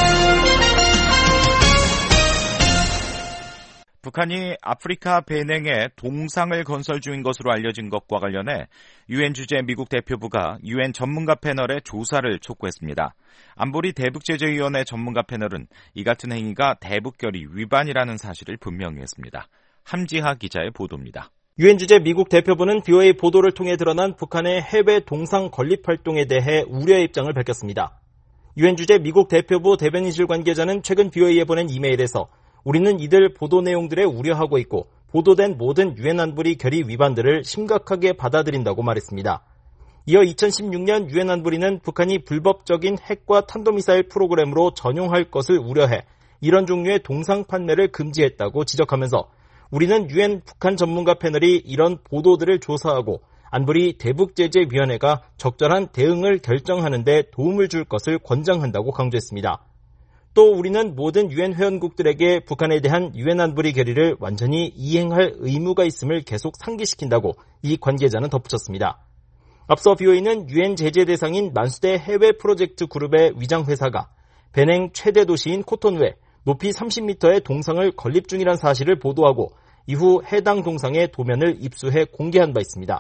북한이 아프리카 베냉에 동상을 건설 중인 것으로 알려진 것과 관련해 유엔 주재 미국 대표부가 유엔 전문가 패널에 조사를 촉구했습니다. 안보리 대북제재위원회 전문가 패널은 이 같은 행위가 대북결의 위반이라는 사실을 분명히 했습니다. 함지하 기자의 보도입니다. 유엔 주재 미국 대표부는 비오에이 보도를 통해 드러난 북한의 해외 동상 건립 활동에 대해 우려의 입장을 밝혔습니다. 유엔 주재 미국 대표부 대변인실 관계자는 최근 비오에이에 보낸 이메일에서 우리는 이들 보도 내용들에 우려하고 있고 보도된 모든 유엔 안보리 결의 위반들을 심각하게 받아들인다고 말했습니다. 이어 이천십육 년 유엔 안보리는 북한이 불법적인 핵과 탄도미사일 프로그램으로 전용할 것을 우려해 이런 종류의 동상 판매를 금지했다고 지적하면서 우리는 유엔 북한 전문가 패널이 이런 보도들을 조사하고 안보리 대북제재위원회가 적절한 대응을 결정하는 데 도움을 줄 것을 권장한다고 강조했습니다. 또 우리는 모든 유엔 회원국들에게 북한에 대한 유엔 안보리 결의를 완전히 이행할 의무가 있음을 계속 상기시킨다고 이 관계자는 덧붙였습니다. 앞서 비오에이는 유엔 제재 대상인 만수대 해외 프로젝트 그룹의 위장회사가 베냉 최대 도시인 코토누에 높이 삼십 미터의 동상을 건립 중이란 사실을 보도하고 이후 해당 동상의 도면을 입수해 공개한 바 있습니다.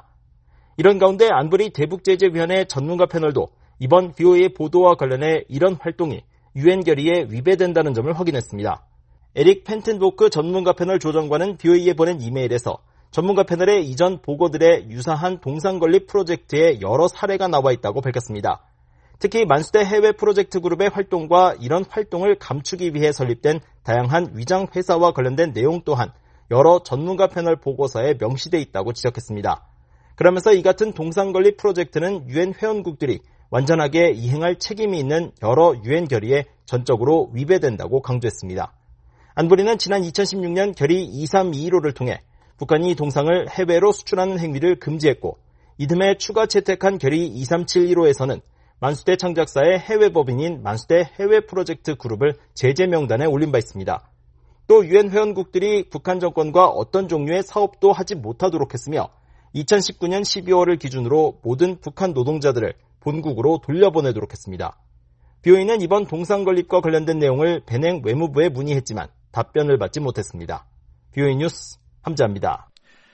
이런 가운데 안보리 대북제재위원회 전문가 패널도 이번 비오에이 보도와 관련해 이런 활동이 유엔 결의에 위배된다는 점을 확인했습니다. 에릭 펜튼보크 전문가 패널 조정관은 비오에이에 보낸 이메일에서 전문가 패널의 이전 보고들에 유사한 동상 건립 프로젝트의 여러 사례가 나와 있다고 밝혔습니다. 특히 만수대 해외 프로젝트 그룹의 활동과 이런 활동을 감추기 위해 설립된 다양한 위장 회사와 관련된 내용 또한 여러 전문가 패널 보고서에 명시돼 있다고 지적했습니다. 그러면서 이 같은 동상 건립 프로젝트는 유엔 회원국들이 완전하게 이행할 책임이 있는 여러 유엔 결의에 전적으로 위배된다고 강조했습니다. 안보리는 지난 이천십육 년 결의 이삼이일오를 통해 북한이 동상을 해외로 수출하는 행위를 금지했고 이듬해 추가 채택한 결의 이삼칠일오에서는 만수대 창작사의 해외 법인인 만수대 해외 프로젝트 그룹을 제재 명단에 올린 바 있습니다. 또 유엔 회원국들이 북한 정권과 어떤 종류의 사업도 하지 못하도록 했으며 이천십구 년 십이월을 기준으로 모든 북한 노동자들을 본국으로 돌려보내도록 했습니다. 비오에이는 이번 동상 건립과 관련된 내용을 베냉 외무부에 문의했지만 답변을 받지 못했습니다. 비오에이 뉴스 함자입니다.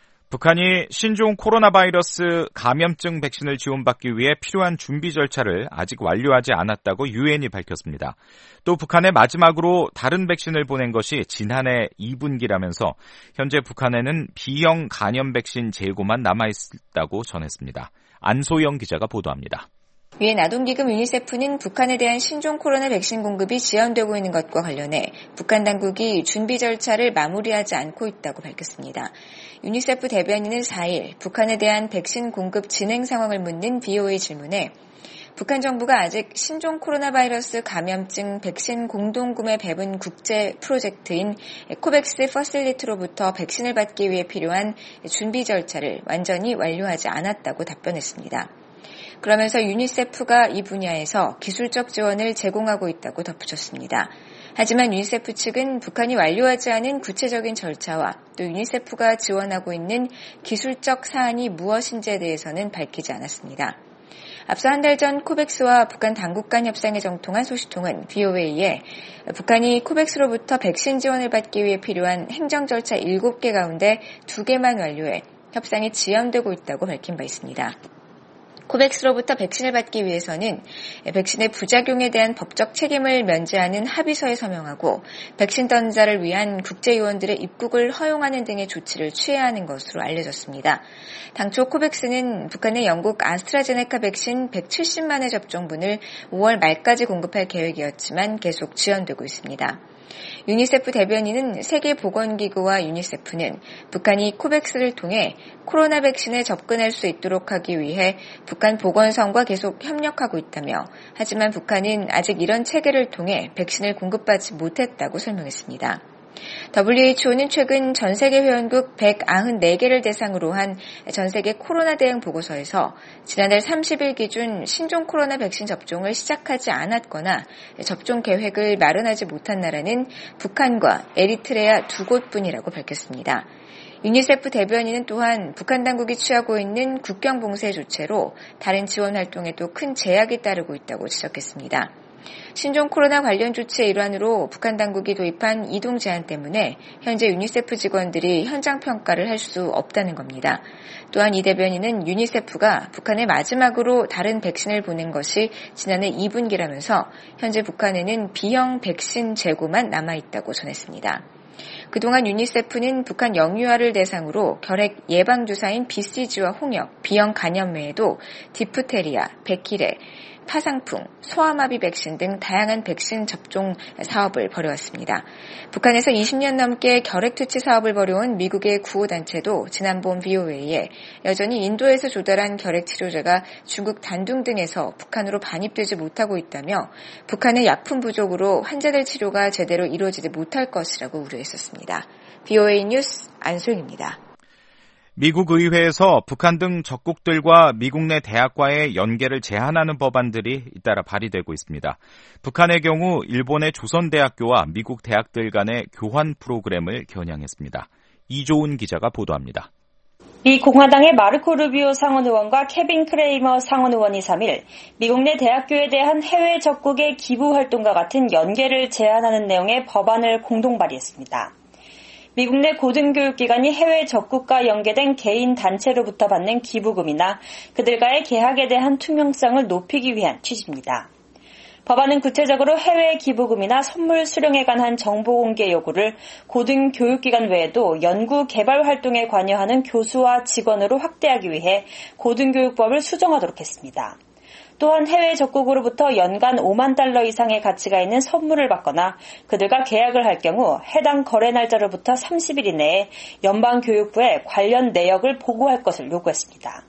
북한이 신종 코로나 바이러스 감염증 백신을 지원받기 위해 필요한 준비 절차를 아직 완료하지 않았다고 유엔이 밝혔습니다. 또 북한에 마지막으로 다른 백신을 보낸 것이 지난해 이 분기라면서 현재 북한에는 B형 간염 백신 재고만 남아있다고 전했습니다. 안소영 기자가 보도합니다. 유엔 아동기금 유니세프는 북한에 대한 신종 코로나 백신 공급이 지연되고 있는 것과 관련해 북한 당국이 준비 절차를 마무리하지 않고 있다고 밝혔습니다. 유니세프 대변인은 사일 북한에 대한 백신 공급 진행 상황을 묻는 비오에이 질문에 북한 정부가 아직 신종 코로나 바이러스 감염증 백신 공동구매 배분 국제 프로젝트인 코백스 퍼실리티로부터 백신을 받기 위해 필요한 준비 절차를 완전히 완료하지 않았다고 답변했습니다. 그러면서 유니세프가 이 분야에서 기술적 지원을 제공하고 있다고 덧붙였습니다. 하지만 유니세프 측은 북한이 완료하지 않은 구체적인 절차와 또 유니세프가 지원하고 있는 기술적 사안이 무엇인지에 대해서는 밝히지 않았습니다. 앞서 한 달 전 코백스와 북한 당국 간 협상에 정통한 소식통은 비오에이에 북한이 코백스로부터 백신 지원을 받기 위해 필요한 행정 절차 일곱 개 가운데 두 개만 완료해 협상이 지연되고 있다고 밝힌 바 있습니다. 코백스로부터 백신을 받기 위해서는 백신의 부작용에 대한 법적 책임을 면제하는 합의서에 서명하고 백신 던자를 위한 국제요원들의 입국을 허용하는 등의 조치를 취해야 하는 것으로 알려졌습니다. 당초 코백스는 북한의 영국 아스트라제네카 백신 백칠십만의 접종분을 오월 말까지 공급할 계획이었지만 계속 지연되고 있습니다. 유니세프 대변인은 세계보건기구와 유니세프는 북한이 코백스를 통해 코로나 백신에 접근할 수 있도록 하기 위해 북한 보건성과 계속 협력하고 있다며 하지만 북한은 아직 이런 체계를 통해 백신을 공급받지 못했다고 설명했습니다. 더블유에이치오는 최근 전세계 회원국 백구십사 개를 대상으로 한 전세계 코로나 대응 보고서에서 지난달 삼십일 기준 신종 코로나 백신 접종을 시작하지 않았거나 접종 계획을 마련하지 못한 나라는 북한과 에리트레아 두 곳뿐이라고 밝혔습니다. 유니세프 대변인은 또한 북한 당국이 취하고 있는 국경 봉쇄 조치로 다른 지원 활동에도 큰 제약이 따르고 있다고 지적했습니다. 신종 코로나 관련 조치의 일환으로 북한 당국이 도입한 이동 제한 때문에 현재 유니세프 직원들이 현장 평가를 할 수 없다는 겁니다. 또한 이 대변인은 유니세프가 북한에 마지막으로 다른 백신을 보낸 것이 지난해 이 분기라면서 현재 북한에는 B형 백신 재고만 남아있다고 전했습니다. 그동안 유니세프는 북한 영유아를 대상으로 결핵 예방주사인 비씨지와 홍역, B형 간염 외에도 디프테리아, 백기래, 파상풍, 소아마비 백신 등 다양한 백신 접종 사업을 벌여왔습니다. 북한에서 이십 년 넘게 결핵투치 사업을 벌여온 미국의 구호단체도 지난 봄 브이오에이에 여전히 인도에서 조달한 결핵치료제가 중국 단둥 등에서 북한으로 반입되지 못하고 있다며 북한의 약품 부족으로 환자들 치료가 제대로 이루어지지 못할 것이라고 우려했었습니다. 브이오에이 뉴스 안소영입니다. 미국 의회에서 북한 등 적국들과 미국 내 대학과의 연계를 제한하는 법안들이 잇따라 발의되고 있습니다. 북한의 경우 일본의 조선대학교와 미국 대학들 간의 교환 프로그램을 겨냥했습니다. 이조은 기자가 보도합니다. 미 공화당의 마르코 루비오 상원 의원과 케빈 크레이머 상원 의원이 삼 일 미국 내 대학교에 대한 해외 적국의 기부 활동과 같은 연계를 제한하는 내용의 법안을 공동 발의했습니다. 미국 내 고등교육기관이 해외 적국과 연계된 개인 단체로부터 받는 기부금이나 그들과의 계약에 대한 투명성을 높이기 위한 취지입니다. 법안은 구체적으로 해외 기부금이나 선물 수령에 관한 정보 공개 요구를 고등교육기관 외에도 연구 개발 활동에 관여하는 교수와 직원으로 확대하기 위해 고등교육법을 수정하도록 했습니다. 또한 해외 적국으로부터 연간 오만 달러 이상의 가치가 있는 선물을 받거나 그들과 계약을 할 경우 해당 거래 날짜로부터 삼십 일 이내에 연방교육부에 관련 내역을 보고할 것을 요구했습니다.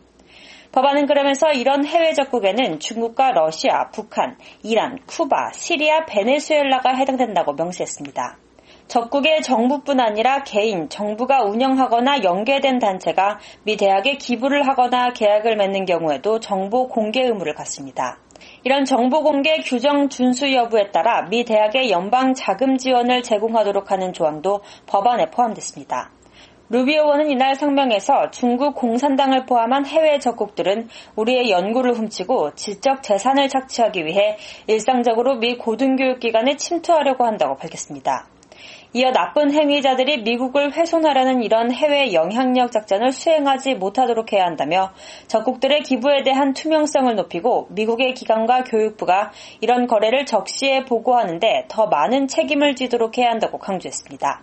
법안은 그러면서 이런 해외 적국에는 중국과 러시아, 북한, 이란, 쿠바, 시리아, 베네수엘라가 해당된다고 명시했습니다. 적국의 정부뿐 아니라 개인, 정부가 운영하거나 연계된 단체가 미 대학에 기부를 하거나 계약을 맺는 경우에도 정보 공개 의무를 갖습니다. 이런 정보 공개 규정 준수 여부에 따라 미 대학에 연방 자금 지원을 제공하도록 하는 조항도 법안에 포함됐습니다. 루비오 의원은 이날 성명에서 중국 공산당을 포함한 해외 적국들은 우리의 연구를 훔치고 지적 재산을 착취하기 위해 일상적으로 미 고등교육기관에 침투하려고 한다고 밝혔습니다. 이어 나쁜 행위자들이 미국을 훼손하려는 이런 해외 영향력 작전을 수행하지 못하도록 해야 한다며 적국들의 기부에 대한 투명성을 높이고 미국의 기관과 교육부가 이런 거래를 적시에 보고하는데 더 많은 책임을 지도록 해야 한다고 강조했습니다.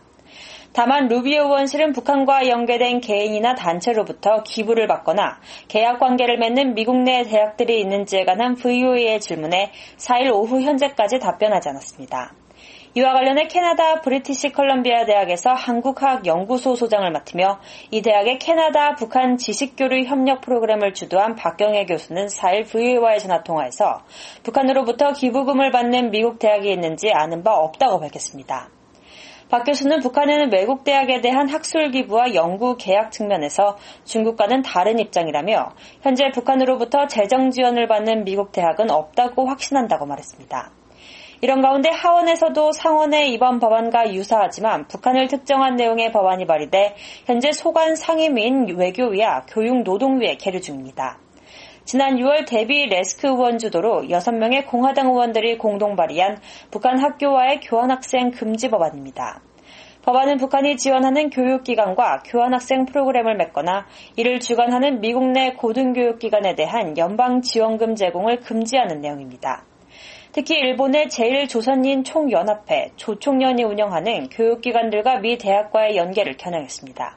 다만 루비오 의원실은 북한과 연계된 개인이나 단체로부터 기부를 받거나 계약 관계를 맺는 미국 내 대학들이 있는지에 관한 브이오에이의 질문에 사 일 오후 현재까지 답변하지 않았습니다. 이와 관련해 캐나다 브리티시 컬럼비아 대학에서 한국학연구소 소장을 맡으며 이 대학의 캐나다 북한 지식교류 협력 프로그램을 주도한 박경혜 교수는 사 일 브이오에이와의 전화통화에서 북한으로부터 기부금을 받는 미국 대학이 있는지 아는 바 없다고 밝혔습니다. 박 교수는 북한에는 외국 대학에 대한 학술 기부와 연구 계약 측면에서 중국과는 다른 입장이라며 현재 북한으로부터 재정 지원을 받는 미국 대학은 없다고 확신한다고 말했습니다. 이런 가운데 하원에서도 상원의 이번 법안과 유사하지만 북한을 특정한 내용의 법안이 발의돼 현재 소관 상임위인 외교위와 교육노동위에 계류 중입니다. 지난 유월 데비 레스크 의원 주도로 여섯 명의 공화당 의원들이 공동 발의한 북한 학교와의 교환학생 금지 법안입니다. 법안은 북한이 지원하는 교육기관과 교환학생 프로그램을 맺거나 이를 주관하는 미국 내 고등교육기관에 대한 연방지원금 제공을 금지하는 내용입니다. 특히 일본의 제일조선인 총연합회, 조총련이 운영하는 교육기관들과 미 대학과의 연계를 겨냥했습니다.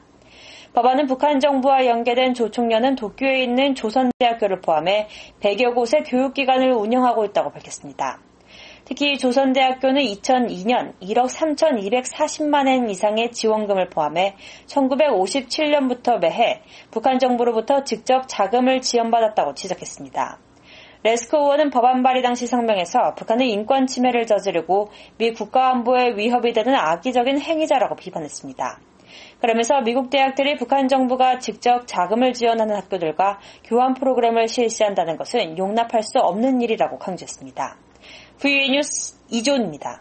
법안은 북한 정부와 연계된 조총련은 도쿄에 있는 조선대학교를 포함해 백여 곳의 교육기관을 운영하고 있다고 밝혔습니다. 특히 조선대학교는 이천이 년 일억 삼천이백사십만 엔 이상의 지원금을 포함해 천구백오십칠 년부터 매해 북한 정부로부터 직접 자금을 지원받았다고 지적했습니다. 레스코 의원은 법안 발의 당시 성명에서 북한은 인권 침해를 저지르고 미 국가안보에 위협이 되는 악의적인 행위자라고 비판했습니다. 그러면서 미국 대학들이 북한 정부가 직접 자금을 지원하는 학교들과 교환 프로그램을 실시한다는 것은 용납할 수 없는 일이라고 강조했습니다. 브이오에이 뉴스 이조은입니다.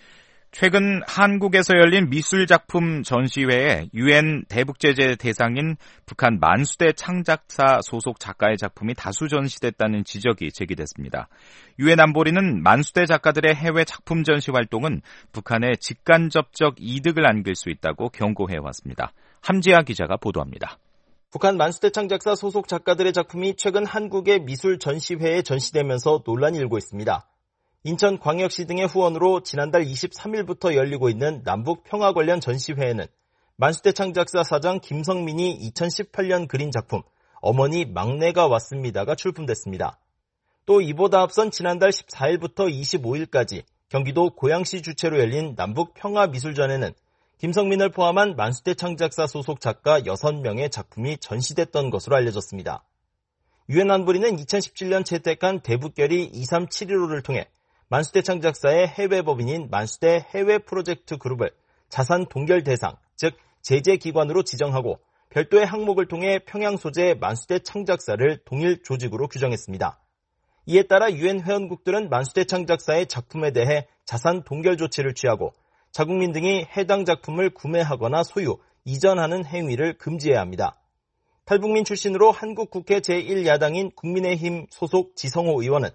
최근 한국에서 열린 미술작품 전시회에 유엔 대북제재 대상인 북한 만수대 창작사 소속 작가의 작품이 다수 전시됐다는 지적이 제기됐습니다. 유엔 안보리는 만수대 작가들의 해외 작품 전시 활동은 북한에 직간접적 이득을 안길 수 있다고 경고해왔습니다. 함지아 기자가 보도합니다. 북한 만수대 창작사 소속 작가들의 작품이 최근 한국의 미술 전시회에 전시되면서 논란이 일고 있습니다. 인천광역시 등의 후원으로 지난달 이십삼일부터 열리고 있는 남북 평화 관련 전시회에는 만수대 창작사 사장 김성민이 이천십팔년 그린 작품 어머니 막내가 왔습니다가 출품됐습니다. 또 이보다 앞선 지난달 십사일부터 이십오일까지 경기도 고양시 주최로 열린 남북 평화미술전에는 김성민을 포함한 만수대 창작사 소속 작가 여섯 명의 작품이 전시됐던 것으로 알려졌습니다. 유엔 안보리는 이천십칠년 채택한 대북결의 이삼칠일오를 통해 만수대 창작사의 해외 법인인 만수대 해외 프로젝트 그룹을 자산 동결 대상, 즉 제재기관으로 지정하고 별도의 항목을 통해 평양 소재 만수대 창작사를 동일 조직으로 규정했습니다. 이에 따라 유엔 회원국들은 만수대 창작사의 작품에 대해 자산 동결 조치를 취하고 자국민 등이 해당 작품을 구매하거나 소유, 이전하는 행위를 금지해야 합니다. 탈북민 출신으로 한국국회 제일 야당인 국민의힘 소속 지성호 의원은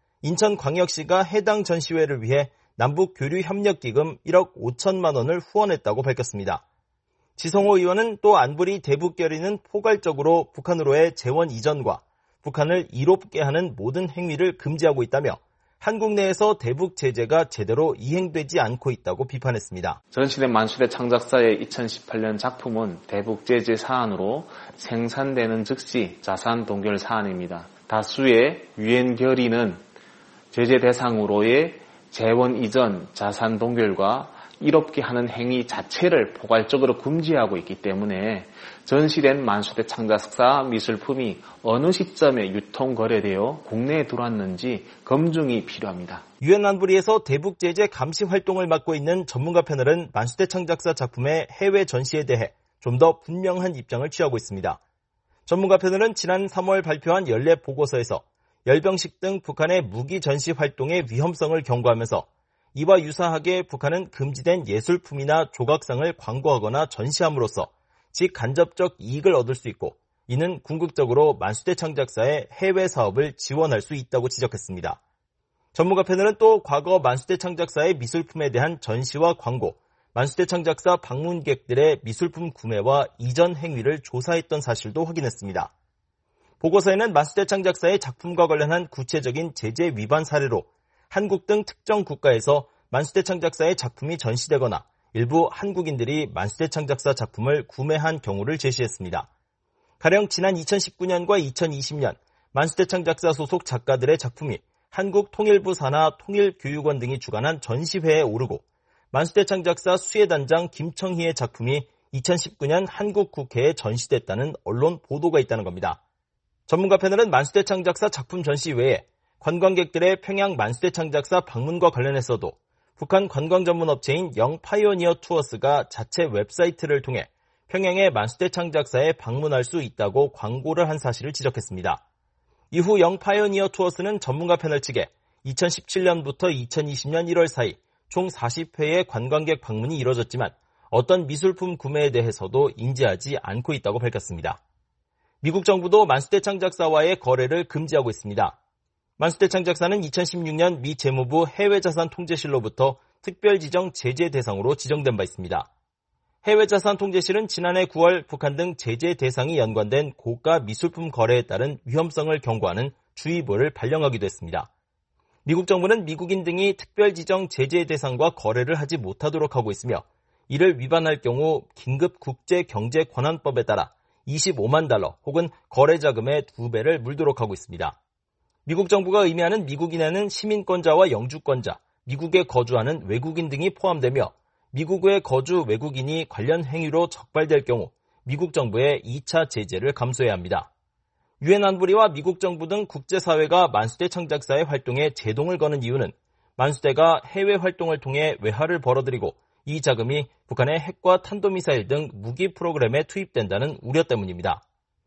인천광역시가 해당 전시회를 위해 남북교류협력기금 일억 오천만 원을 후원했다고 밝혔습니다. 지성호 의원은 또 안보리 대북결의는 포괄적으로 북한으로의 재원 이전과 북한을 이롭게 하는 모든 행위를 금지하고 있다며 한국 내에서 대북 제재가 제대로 이행되지 않고 있다고 비판했습니다. 전시된 만수대 창작사의 이천십팔년 작품은 대북 제재 사안으로 생산되는 즉시 자산 동결 사안입니다. 다수의 유엔 결의는 제재 대상으로의 재원 이전, 자산 동결과 이롭게 하는 행위 자체를 포괄적으로 금지하고 있기 때문에 전시된 만수대 창작사 미술품이 어느 시점에 유통 거래되어 국내에 들어왔는지 검증이 필요합니다. 유엔 안보리에서 대북 제재 감시 활동을 맡고 있는 전문가 패널은 만수대 창작사 작품의 해외 전시에 대해 좀 더 분명한 입장을 취하고 있습니다. 전문가 패널은 지난 삼월 발표한 연례 보고서에서 열병식 등 북한의 무기 전시 활동의 위험성을 경고하면서 이와 유사하게 북한은 금지된 예술품이나 조각상을 광고하거나 전시함으로써 직간접적 이익을 얻을 수 있고 이는 궁극적으로 만수대 창작사의 해외 사업을 지원할 수 있다고 지적했습니다. 전문가 패널은 또 과거 만수대 창작사의 미술품에 대한 전시와 광고, 만수대 창작사 방문객들의 미술품 구매와 이전 행위를 조사했던 사실도 확인했습니다. 보고서에는 만수대 창작사의 작품과 관련한 구체적인 제재 위반 사례로 한국 등 특정 국가에서 만수대 창작사의 작품이 전시되거나 일부 한국인들이 만수대 창작사 작품을 구매한 경우를 제시했습니다. 가령 지난 이천십구년과 이천이십년 만수대 창작사 소속 작가들의 작품이 한국통일부 산하 통일교육원 등이 주관한 전시회에 오르고 만수대 창작사 수혜단장 김청희의 작품이 이천십구년 한국 국회에 전시됐다는 언론 보도가 있다는 겁니다. 전문가 패널은 만수대 창작사 작품 전시 외에 관광객들의 평양 만수대 창작사 방문과 관련해서도 북한 관광 전문 업체인 영 파이오니어 투어스가 자체 웹사이트를 통해 평양의 만수대 창작사에 방문할 수 있다고 광고를 한 사실을 지적했습니다. 이후 영 파이오니어 투어스는 전문가 패널 측에 이천십칠년부터 이천이십년 일월 사이 총 사십 회의 관광객 방문이 이뤄졌지만 어떤 미술품 구매에 대해서도 인지하지 않고 있다고 밝혔습니다. 미국 정부도 만수대 창작사와의 거래를 금지하고 있습니다. 만수대 창작사는 이천십육년 미 재무부 해외자산 통제실로부터 특별지정 제재 대상으로 지정된 바 있습니다. 해외자산 통제실은 지난해 구월 북한 등 제재 대상이 연관된 고가 미술품 거래에 따른 위험성을 경고하는 주의보를 발령하기도 했습니다. 미국 정부는 미국인 등이 특별지정 제재 대상과 거래를 하지 못하도록 하고 있으며 이를 위반할 경우 긴급 국제경제권한법에 따라 이십오만 달러 혹은 거래자금의 두 배를 물도록 하고 있습니다. 미국 정부가 의미하는 미국인에는 시민권자와 영주권자, 미국에 거주하는 외국인 등이 포함되며 미국에 거주 외국인이 관련 행위로 적발될 경우 미국 정부의 이 차 제재를 감수해야 합니다. 유엔 안보리와 미국 정부 등 국제사회가 만수대 창작사의 활동에 제동을 거는 이유는 만수대가 해외 활동을 통해 외화를 벌어들이고 이 자금이 북한의 핵과 탄도미사일 등 무기 프로그램에 투입된다는 우려 때문입니다.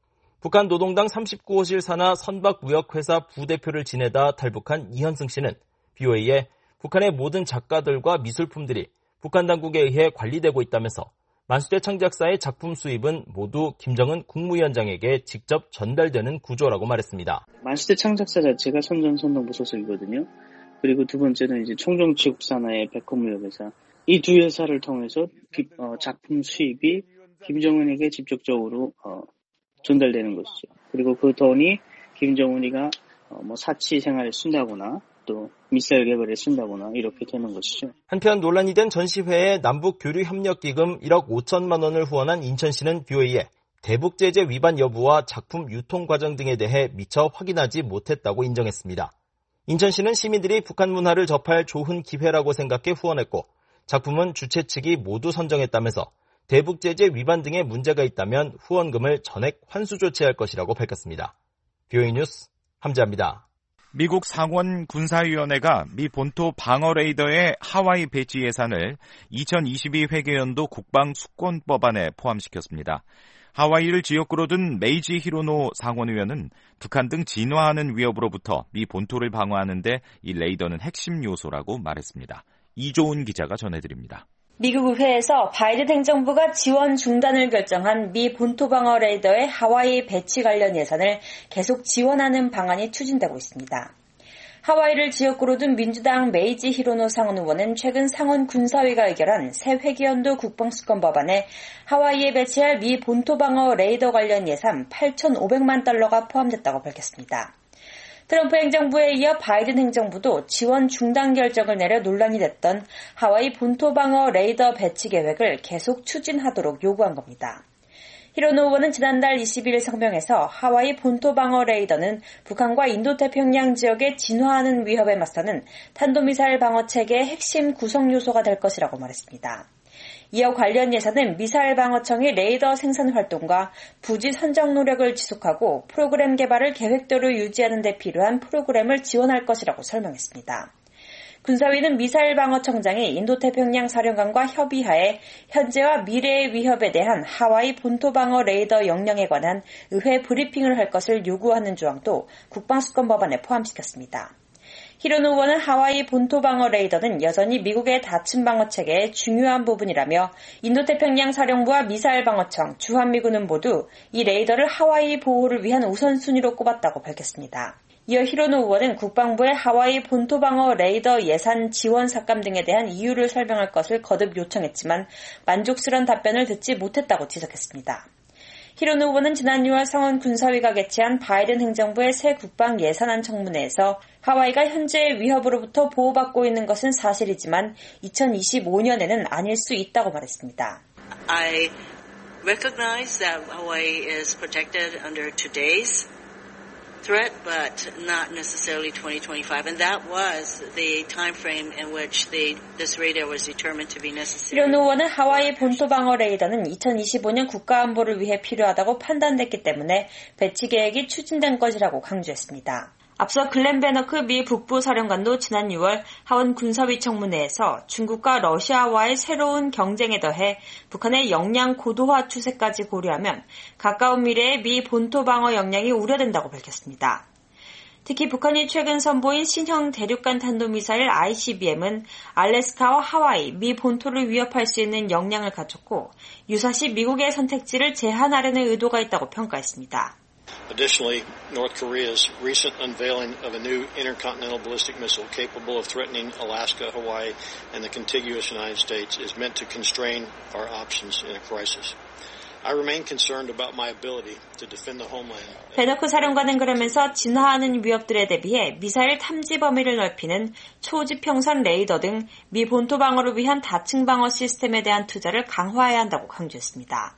북한 노동당 삼십구 호실 산하 선박무역회사 부대표를 지내다 탈북한 이현승 씨는 비오에이에 북한의 모든 작가들과 미술품들이 북한 당국에 의해 관리되고 있다면서 만수대 창작사의 작품 수입은 모두 김정은 국무위원장에게 직접 전달되는 구조라고 말했습니다. 만수대 창작사 자체가 선전선동부 소속이거든요. 그리고 두 번째는 이제 총정치국 산하의 백호무역회사. 이 두 회사를 통해서 어, 작품 수입이 김정은에게 직접적으로 어, 전달되는 것이죠. 그리고 그 돈이 김정은이가 어, 뭐 사치 생활에 쓴다거나 또 미사일 개발에 쓴다거나 이렇게 되는 것이죠. 한편 논란이 된 전시회에 남북교류협력기금 일억 오천만 원을 후원한 인천시는 뷰에이에 대북 제재 위반 여부와 작품 유통 과정 등에 대해 미처 확인하지 못했다고 인정했습니다. 인천시는 시민들이 북한 문화를 접할 좋은 기회라고 생각해 후원했고 작품은 주최 측이 모두 선정했다면서 대북 제재 위반 등의 문제가 있다면 후원금을 전액 환수 조치할 것이라고 밝혔습니다. 뷰에이 뉴스 함재합니다. 미국 상원 군사위원회가 미 본토 방어 레이더의 하와이 배치 예산을 이천이십이 회계연도 국방 수권 법안에 포함시켰습니다. 하와이를 지역구로 둔 메이지 히로노 상원의원은 북한 등 진화하는 위협으로부터 미 본토를 방어하는 데 이 레이더는 핵심 요소라고 말했습니다. 이조은 기자가 전해드립니다. 미국 의회에서 바이든 행정부가 지원 중단을 결정한 미 본토 방어 레이더의 하와이 배치 관련 예산을 계속 지원하는 방안이 추진되고 있습니다. 하와이를 지역구로 둔 민주당 메이지 히로노 상원 의원은 최근 상원 군사위가 의결한 새 회계연도 국방수권 법안에 하와이에 배치할 미 본토 방어 레이더 관련 예산 팔천오백만 달러가 포함됐다고 밝혔습니다. 트럼프 행정부에 이어 바이든 행정부도 지원 중단 결정을 내려 논란이 됐던 하와이 본토 방어 레이더 배치 계획을 계속 추진하도록 요구한 겁니다. 히로노 의원은 지난달 이십일 일 성명에서 하와이 본토 방어 레이더는 북한과 인도태평양 지역에 진화하는 위협에 맞서는 탄도미사일 방어 체계의 핵심 구성 요소가 될 것이라고 말했습니다. 이어 관련 예산은 미사일 방어청의 레이더 생산 활동과 부지 선정 노력을 지속하고 프로그램 개발을 계획대로 유지하는 데 필요한 프로그램을 지원할 것이라고 설명했습니다. 군사위는 미사일 방어청장이 인도태평양 사령관과 협의하에 현재와 미래의 위협에 대한 하와이 본토 방어 레이더 역량에 관한 의회 브리핑을 할 것을 요구하는 조항도 국방수권 법안에 포함시켰습니다. 히로노 의원은 하와이 본토 방어 레이더는 여전히 미국의 다층 방어 체계의 중요한 부분이라며 인도태평양 사령부와 미사일 방어청, 주한미군은 모두 이 레이더를 하와이 보호를 위한 우선순위로 꼽았다고 밝혔습니다. 이어 히로노 의원은 국방부의 하와이 본토 방어 레이더 예산 지원 삭감 등에 대한 이유를 설명할 것을 거듭 요청했지만 만족스러운 답변을 듣지 못했다고 지적했습니다. 히로노 의원은 지난 유월 상원 군사위가 개최한 바이든 행정부의 새 국방 예산안 청문회에서 하와이가 현재의 위협으로부터 보호받고 있는 것은 사실이지만 이천이십오 년에는 아닐 수 있다고 말했습니다. I recognize that Hawaii is protected under today's threat, but not necessarily twenty twenty-five. And that was the time frame in which the, this radar was determined to be necessary. 히로노 의원은 하와이 본토 방어 레이더는 이천이십오 년 국가안보를 위해 필요하다고 판단됐기 때문에 배치 계획이 추진된 것이라고 강조했습니다. 앞서 글렌 베너크 미 북부사령관도 지난 유월 하원 군사위 청문회에서 중국과 러시아와의 새로운 경쟁에 더해 북한의 역량 고도화 추세까지 고려하면 가까운 미래의 미 본토 방어 역량이 우려된다고 밝혔습니다. 특히 북한이 최근 선보인 신형 대륙간 탄도미사일 아이씨비엠은 알래스카와 하와이, 미 본토를 위협할 수 있는 역량을 갖췄고 유사시 미국의 선택지를 제한하려는 의도가 있다고 평가했습니다. Additionally, North Korea's recent unveiling of a new intercontinental ballistic missile capable of threatening Alaska, Hawaii, and the contiguous United States is meant to constrain our options in a crisis. I remain concerned about my ability to defend the homeland. 베너크 사령관은 그러면서 진화하는 위협들에 대비해 미사일 탐지 범위를 넓히는 초지평선 레이더 등 미 본토 방어를 위한 다층 방어 시스템에 대한 투자를 강화해야 한다고 강조했습니다.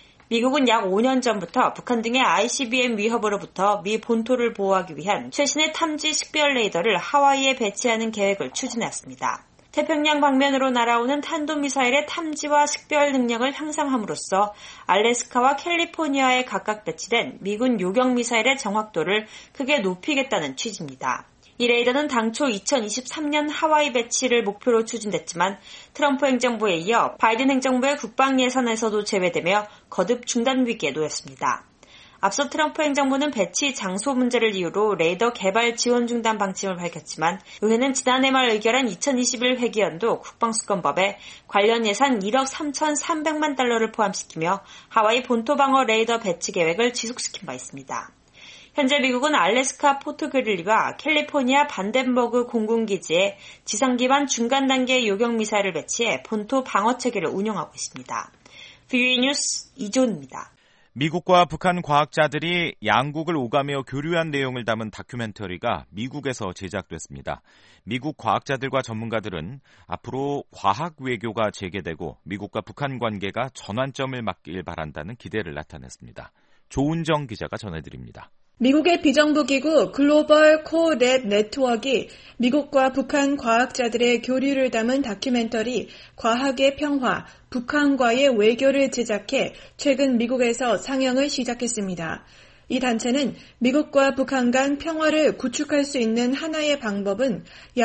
미국은 약 오 년 전부터 북한 등의 아이씨비엠 위협으로부터 미 본토를 보호하기 위한 최신의 탐지 식별 레이더를 하와이에 배치하는 계획을 추진했습니다. 태평양 방면으로 날아오는 탄도미사일의 탐지와 식별 능력을 향상함으로써 알래스카와 캘리포니아에 각각 배치된 미군 요격미사일의 정확도를 크게 높이겠다는 취지입니다. 이 레이더는 당초 이천이십삼 년 하와이 배치를 목표로 추진됐지만 트럼프 행정부에 이어 바이든 행정부의 국방 예산에서도 제외되며 거듭 중단 위기에 놓였습니다. 앞서 트럼프 행정부는 배치 장소 문제를 이유로 레이더 개발 지원 중단 방침을 밝혔지만 의회는 지난해 말 의결한 이천이십일 회기연도 국방수권법에 관련 예산 일억 삼천삼백만 달러를 포함시키며 하와이 본토 방어 레이더 배치 계획을 지속시킨 바 있습니다. 현재 미국은 알래스카 포트그릴리와 캘리포니아 반덴버그 공군기지에 지상 기반 중간 단계 요격 미사일을 배치해 본토 방어 체계를 운영하고 있습니다. 뷰이 뉴스 이존입니다. 미국과 북한 과학자들이 양국을 오가며 교류한 내용을 담은 다큐멘터리가 미국에서 제작됐습니다. 미국 과학자들과 전문가들은 앞으로 과학 외교가 재개되고 미국과 북한 관계가 전환점을 맞길 바란다는 기대를 나타냈습니다. 조은정 기자가 전해드립니다. 미국의 비정부기구 글로벌 코랩 네트워크가 미국과 북한 과학자들의 교류를 담은 다큐멘터리 과학의 평화, 북한과의 외교를 제작해 최근 미국에서 상영을 시작했습니다. 이 단체는 미국과 북한 간 평화를 구축할 수 있는 하나의 방법은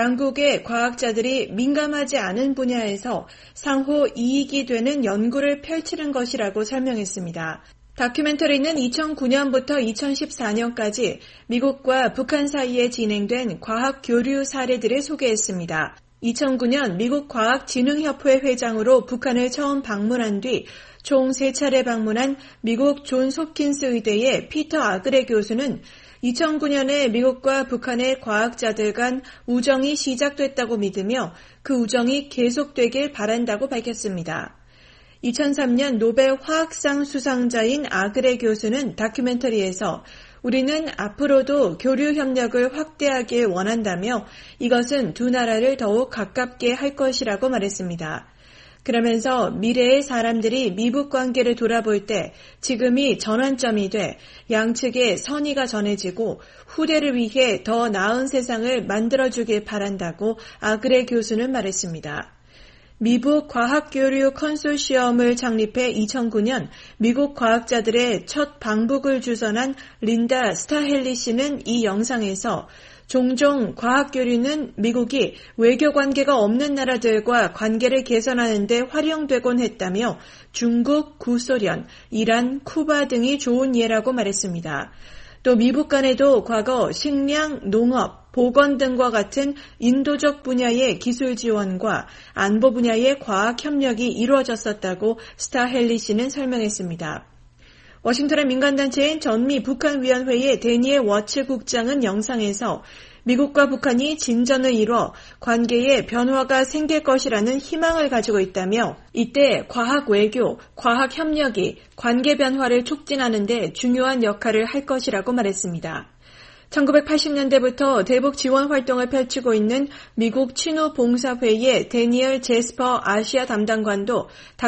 양국의 과학자들이 민감하지 않은 분야에서 상호 이익이 되는 연구를 펼치는 것이라고 설명했습니다. 다큐멘터리는 이천구 년부터 이천십사 년까지 미국과 북한 사이에 진행된 과학 교류 사례들을 소개했습니다. 이천구 년 미국 과학진흥협회 회장으로 북한을 처음 방문한 뒤 총 세 차례 방문한 미국 존스 홉킨스 의대의 피터 아그레 교수는 이천구 년에 미국과 북한의 과학자들 간 우정이 시작됐다고 믿으며 그 우정이 계속되길 바란다고 밝혔습니다. 이천삼 년 노벨 화학상 수상자인 아그레 교수는 다큐멘터리에서 우리는 앞으로도 교류 협력을 확대하길 원한다며 이것은 두 나라를 더욱 가깝게 할 것이라고 말했습니다. 그러면서 미래의 사람들이 미북 관계를 돌아볼 때 지금이 전환점이 돼 양측의 선의가 전해지고 후대를 위해 더 나은 세상을 만들어주길 바란다고 아그레 교수는 말했습니다. 미북 과학교류 컨소시엄을 창립해 이천구 년 미국 과학자들의 첫 방북을 주선한 린다 스타헬리 씨는 이 영상에서 종종 과학교류는 미국이 외교관계가 없는 나라들과 관계를 개선하는 데 활용되곤 했다며 중국, 구소련, 이란, 쿠바 등이 좋은 예라고 말했습니다. 또 미북 간에도 과거 식량, 농업, 보건 등과 같은 인도적 분야의 기술 지원과 안보 분야의 과학 협력이 이루어졌었다고 스타헬리 씨는 설명했습니다. 워싱턴의 민간단체인 전미 북한위원회의 데니엘 워츠 국장은 영상에서 미국과 북한이 진전을 이뤄 관계에 변화가 생길 것이라는 희망을 가지고 있다며 이때 과학 외교, 과학 협력이 관계 변화를 촉진하는 데 중요한 역할을 할 것이라고 말했습니다. 천구백팔십 년대부터 대북 지원 활동을 펼치고 있는 미국 친우 봉사회의 데니얼 제스퍼 아시아 담당관도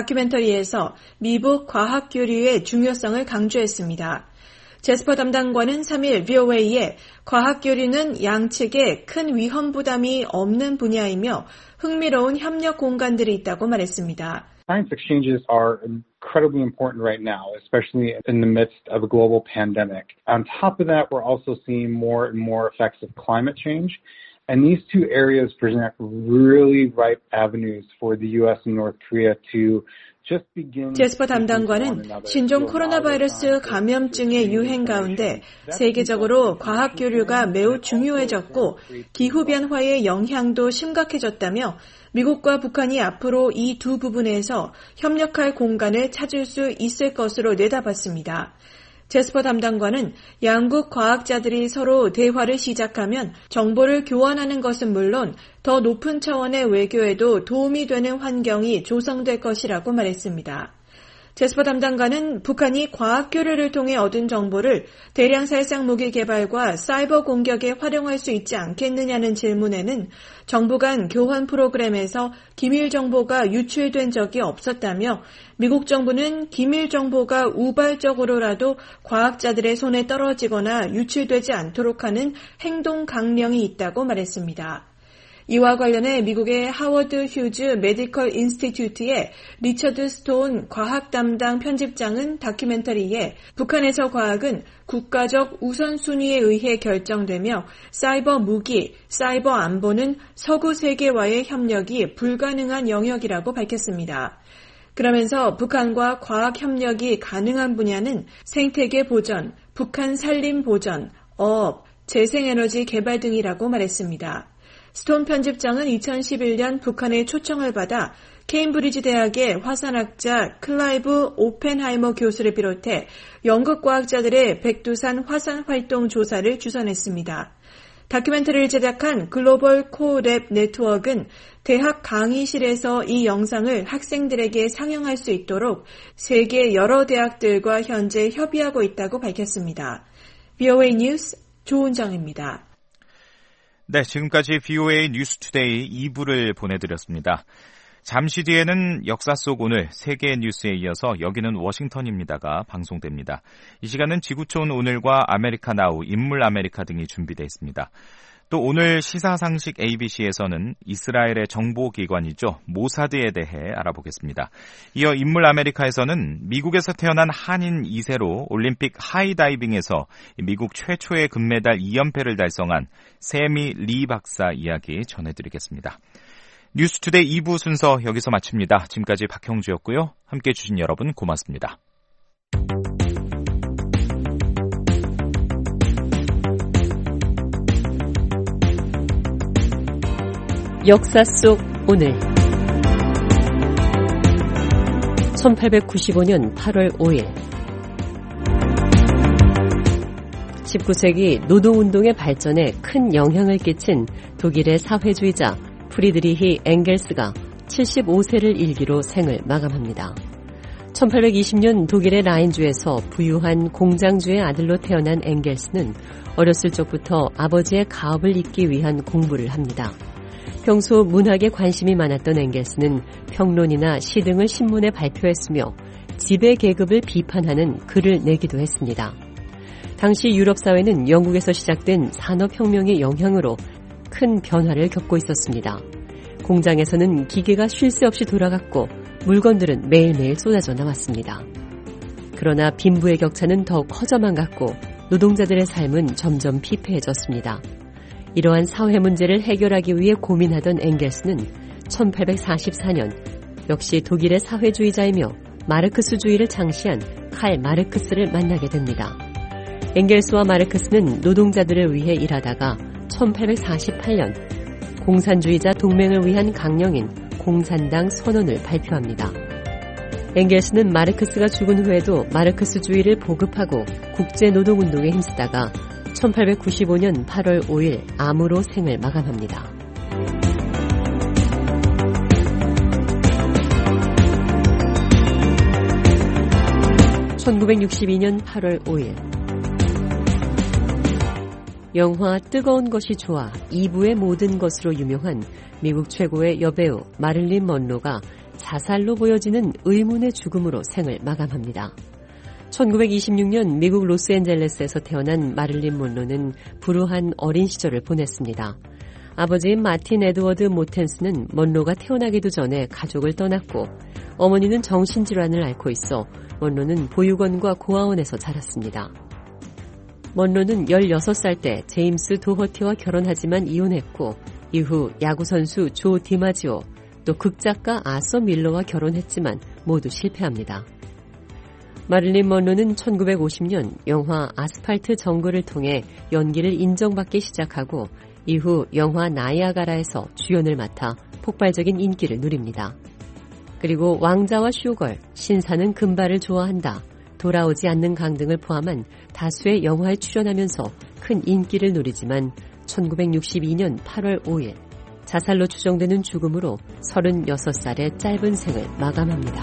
다큐멘터리에서 미북 과학 교류의 중요성을 강조했습니다. 제스퍼 담당관은 삼 일 브이오에이에 과학 교류는 양측에 큰 위험 부담이 없는 분야이며 흥미로운 협력 공간들이 있다고 말했습니다. Science exchanges are incredibly important right now, especially in the midst of a global pandemic. On top of that, we're also seeing more and more effects of climate change. And these two areas present really ripe avenues for the U S and North Korea to 제스퍼 담당관은 신종 코로나 바이러스 감염증의 유행 가운데 세계적으로 과학 교류가 매우 중요해졌고 기후변화의 영향도 심각해졌다며 미국과 북한이 앞으로 이 두 부분에서 협력할 공간을 찾을 수 있을 것으로 내다봤습니다. 제스퍼 담당관은 양국 과학자들이 서로 대화를 시작하면 정보를 교환하는 것은 물론 더 높은 차원의 외교에도 도움이 되는 환경이 조성될 것이라고 말했습니다. 제스퍼 담당관은 북한이 과학 교류를 통해 얻은 정보를 대량 살상 무기 개발과 사이버 공격에 활용할 수 있지 않겠느냐는 질문에는 정부 간 교환 프로그램에서 기밀 정보가 유출된 적이 없었다며 미국 정부는 기밀 정보가 우발적으로라도 과학자들의 손에 떨어지거나 유출되지 않도록 하는 행동 강령이 있다고 말했습니다. 이와 관련해 미국의 하워드 휴즈 메디컬 인스티튜트의 리처드 스톤 과학 담당 편집장은 다큐멘터리에 북한에서 과학은 국가적 우선순위에 의해 결정되며 사이버 무기, 사이버 안보는 서구 세계와의 협력이 불가능한 영역이라고 밝혔습니다. 그러면서 북한과 과학 협력이 가능한 분야는 생태계 보전, 북한 산림 보전, 어업, 재생에너지 개발 등이라고 말했습니다. 스톤 편집장은 이천십일 년 북한의 초청을 받아 케임브리지 대학의 화산학자 클라이브 오펜하이머 교수를 비롯해 영국 과학자들의 백두산 화산 활동 조사를 주선했습니다. 다큐멘터리를 제작한 글로벌 코랩 네트워크는 대학 강의실에서 이 영상을 학생들에게 상영할 수 있도록 세계 여러 대학들과 현재 협의하고 있다고 밝혔습니다. 브이오에이 뉴스 조은정입니다. 네, 지금까지 브이오에이 뉴스투데이 이 부를 보내드렸습니다. 잠시 뒤에는 역사 속 오늘 세계 뉴스에 이어서 여기는 워싱턴입니다가 방송됩니다. 이 시간은 지구촌 오늘과 아메리카 나우, 인물 아메리카 등이 준비되어 있습니다. 또 오늘 시사상식 에이비씨에서는 이스라엘의 정보기관이죠. 모사드에 대해 알아보겠습니다. 이어 인물 아메리카에서는 미국에서 태어난 한인 이 세로 올림픽 하이다이빙에서 미국 최초의 금메달 이 연패를 달성한 세미 리 박사 이야기 전해드리겠습니다. 뉴스투데이 이 부 순서 여기서 마칩니다. 지금까지 박형주였고요. 함께해 주신 여러분 고맙습니다. 역사 속 오늘 천팔백구십오 년 팔월 오일 십구 세기 노동운동의 발전에 큰 영향을 끼친 독일의 사회주의자 프리드리히 엥겔스가 칠십오 세를 일기로 생을 마감합니다. 천팔백이십 년 독일의 라인주에서 부유한 공장주의 아들로 태어난 엥겔스는 어렸을 적부터 아버지의 가업을 잇기 위한 공부를 합니다. 평소 문학에 관심이 많았던 엥겔스는 평론이나 시 등을 신문에 발표했으며 지배 계급을 비판하는 글을 내기도 했습니다. 당시 유럽 사회는 영국에서 시작된 산업혁명의 영향으로 큰 변화를 겪고 있었습니다. 공장에서는 기계가 쉴 새 없이 돌아갔고 물건들은 매일매일 쏟아져 나왔습니다. 그러나 빈부의 격차는 더 커져만 갔고 노동자들의 삶은 점점 피폐해졌습니다. 이러한 사회 문제를 해결하기 위해 고민하던 엥겔스는 천팔백사십사 년 역시 독일의 사회주의자이며 마르크스주의를 창시한 칼 마르크스를 만나게 됩니다. 엥겔스와 마르크스는 노동자들을 위해 일하다가 천팔백사십팔 년 공산주의자 동맹을 위한 강령인 공산당 선언을 발표합니다. 엥겔스는 마르크스가 죽은 후에도 마르크스주의를 보급하고 국제노동운동에 힘쓰다가 천팔백구십오 년 팔월 오일 암으로 생을 마감합니다. 천구백육십이 년 팔월 오일 영화 뜨거운 것이 좋아 이 부의 모든 것으로 유명한 미국 최고의 여배우 마릴린 먼로가 자살로 보여지는 의문의 죽음으로 생을 마감합니다. 천구백이십육 년 미국 로스앤젤레스에서 태어난 마릴린 먼로는 불우한 어린 시절을 보냈습니다. 아버지인 마틴 에드워드 모텐스는 먼로가 태어나기도 전에 가족을 떠났고 어머니는 정신질환을 앓고 있어 먼로는 보육원과 고아원에서 자랐습니다. 먼로는 열여섯 살 때 제임스 도허티와 결혼하지만 이혼했고 이후 야구선수 조 디마지오 또 극작가 아서 밀러와 결혼했지만 모두 실패합니다. 마릴린 먼로는 천구백오십 년 영화 아스팔트 정글을 통해 연기를 인정받기 시작하고 이후 영화 나이아가라에서 주연을 맡아 폭발적인 인기를 누립니다. 그리고 왕자와 쇼걸, 신사는 금발을 좋아한다, 돌아오지 않는 강 등을 포함한 다수의 영화에 출연하면서 큰 인기를 누리지만 천구백육십이 년 팔월 오일 자살로 추정되는 죽음으로 서른여섯 살의 짧은 생을 마감합니다.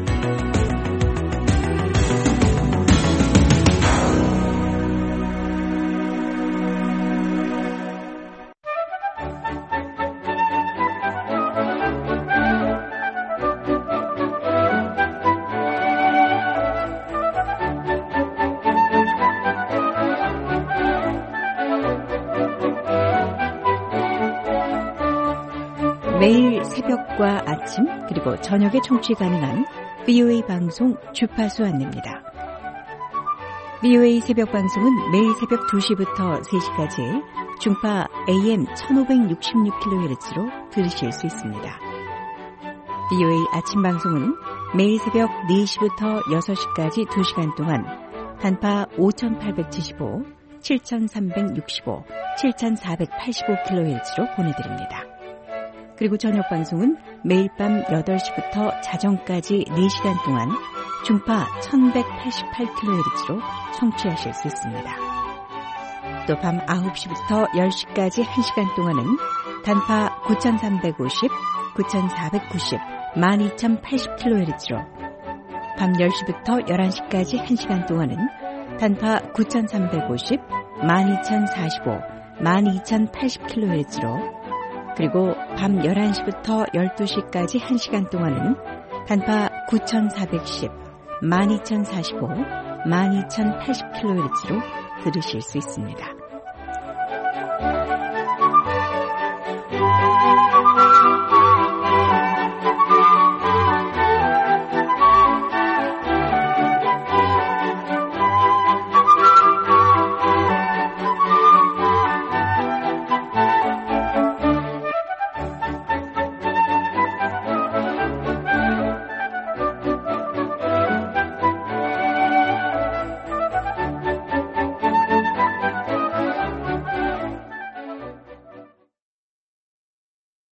매일 새벽과 아침 그리고 저녁에 청취 가능한 브이오에이 방송 주파수 안내입니다. 브이오에이 새벽 방송은 매일 새벽 두 시부터 세 시까지 중파 에이엠 천오백육십육 킬로헤르츠로 들으실 수 있습니다. 브이오에이 아침 방송은 매일 새벽 네 시부터 여섯 시까지 두 시간 동안 단파 오천팔백칠십오, 칠천삼백육십오, 칠천사백팔십오 킬로헤르츠로 보내드립니다. 그리고 저녁 방송은 매일 밤 여덟 시부터 자정까지 네 시간 동안 중파 천백팔십팔 킬로헤르츠로 청취하실 수 있습니다. 또 밤 아홉 시부터 열 시까지 한 시간 동안은 단파 구천삼백오십, 구천사백구십, 만 이천팔십 킬로헤르츠로 밤 열 시부터 열한 시까지 한 시간 동안은 단파 구천삼백오십, 만 이천사십오, 만 이천팔십 킬로헤르츠로 그리고 밤 열한 시부터 열두 시까지 한 시간 동안은 단파 구천사백십, 만 이천사십오, 만 이천팔십 킬로헤르츠로 들으실 수 있습니다.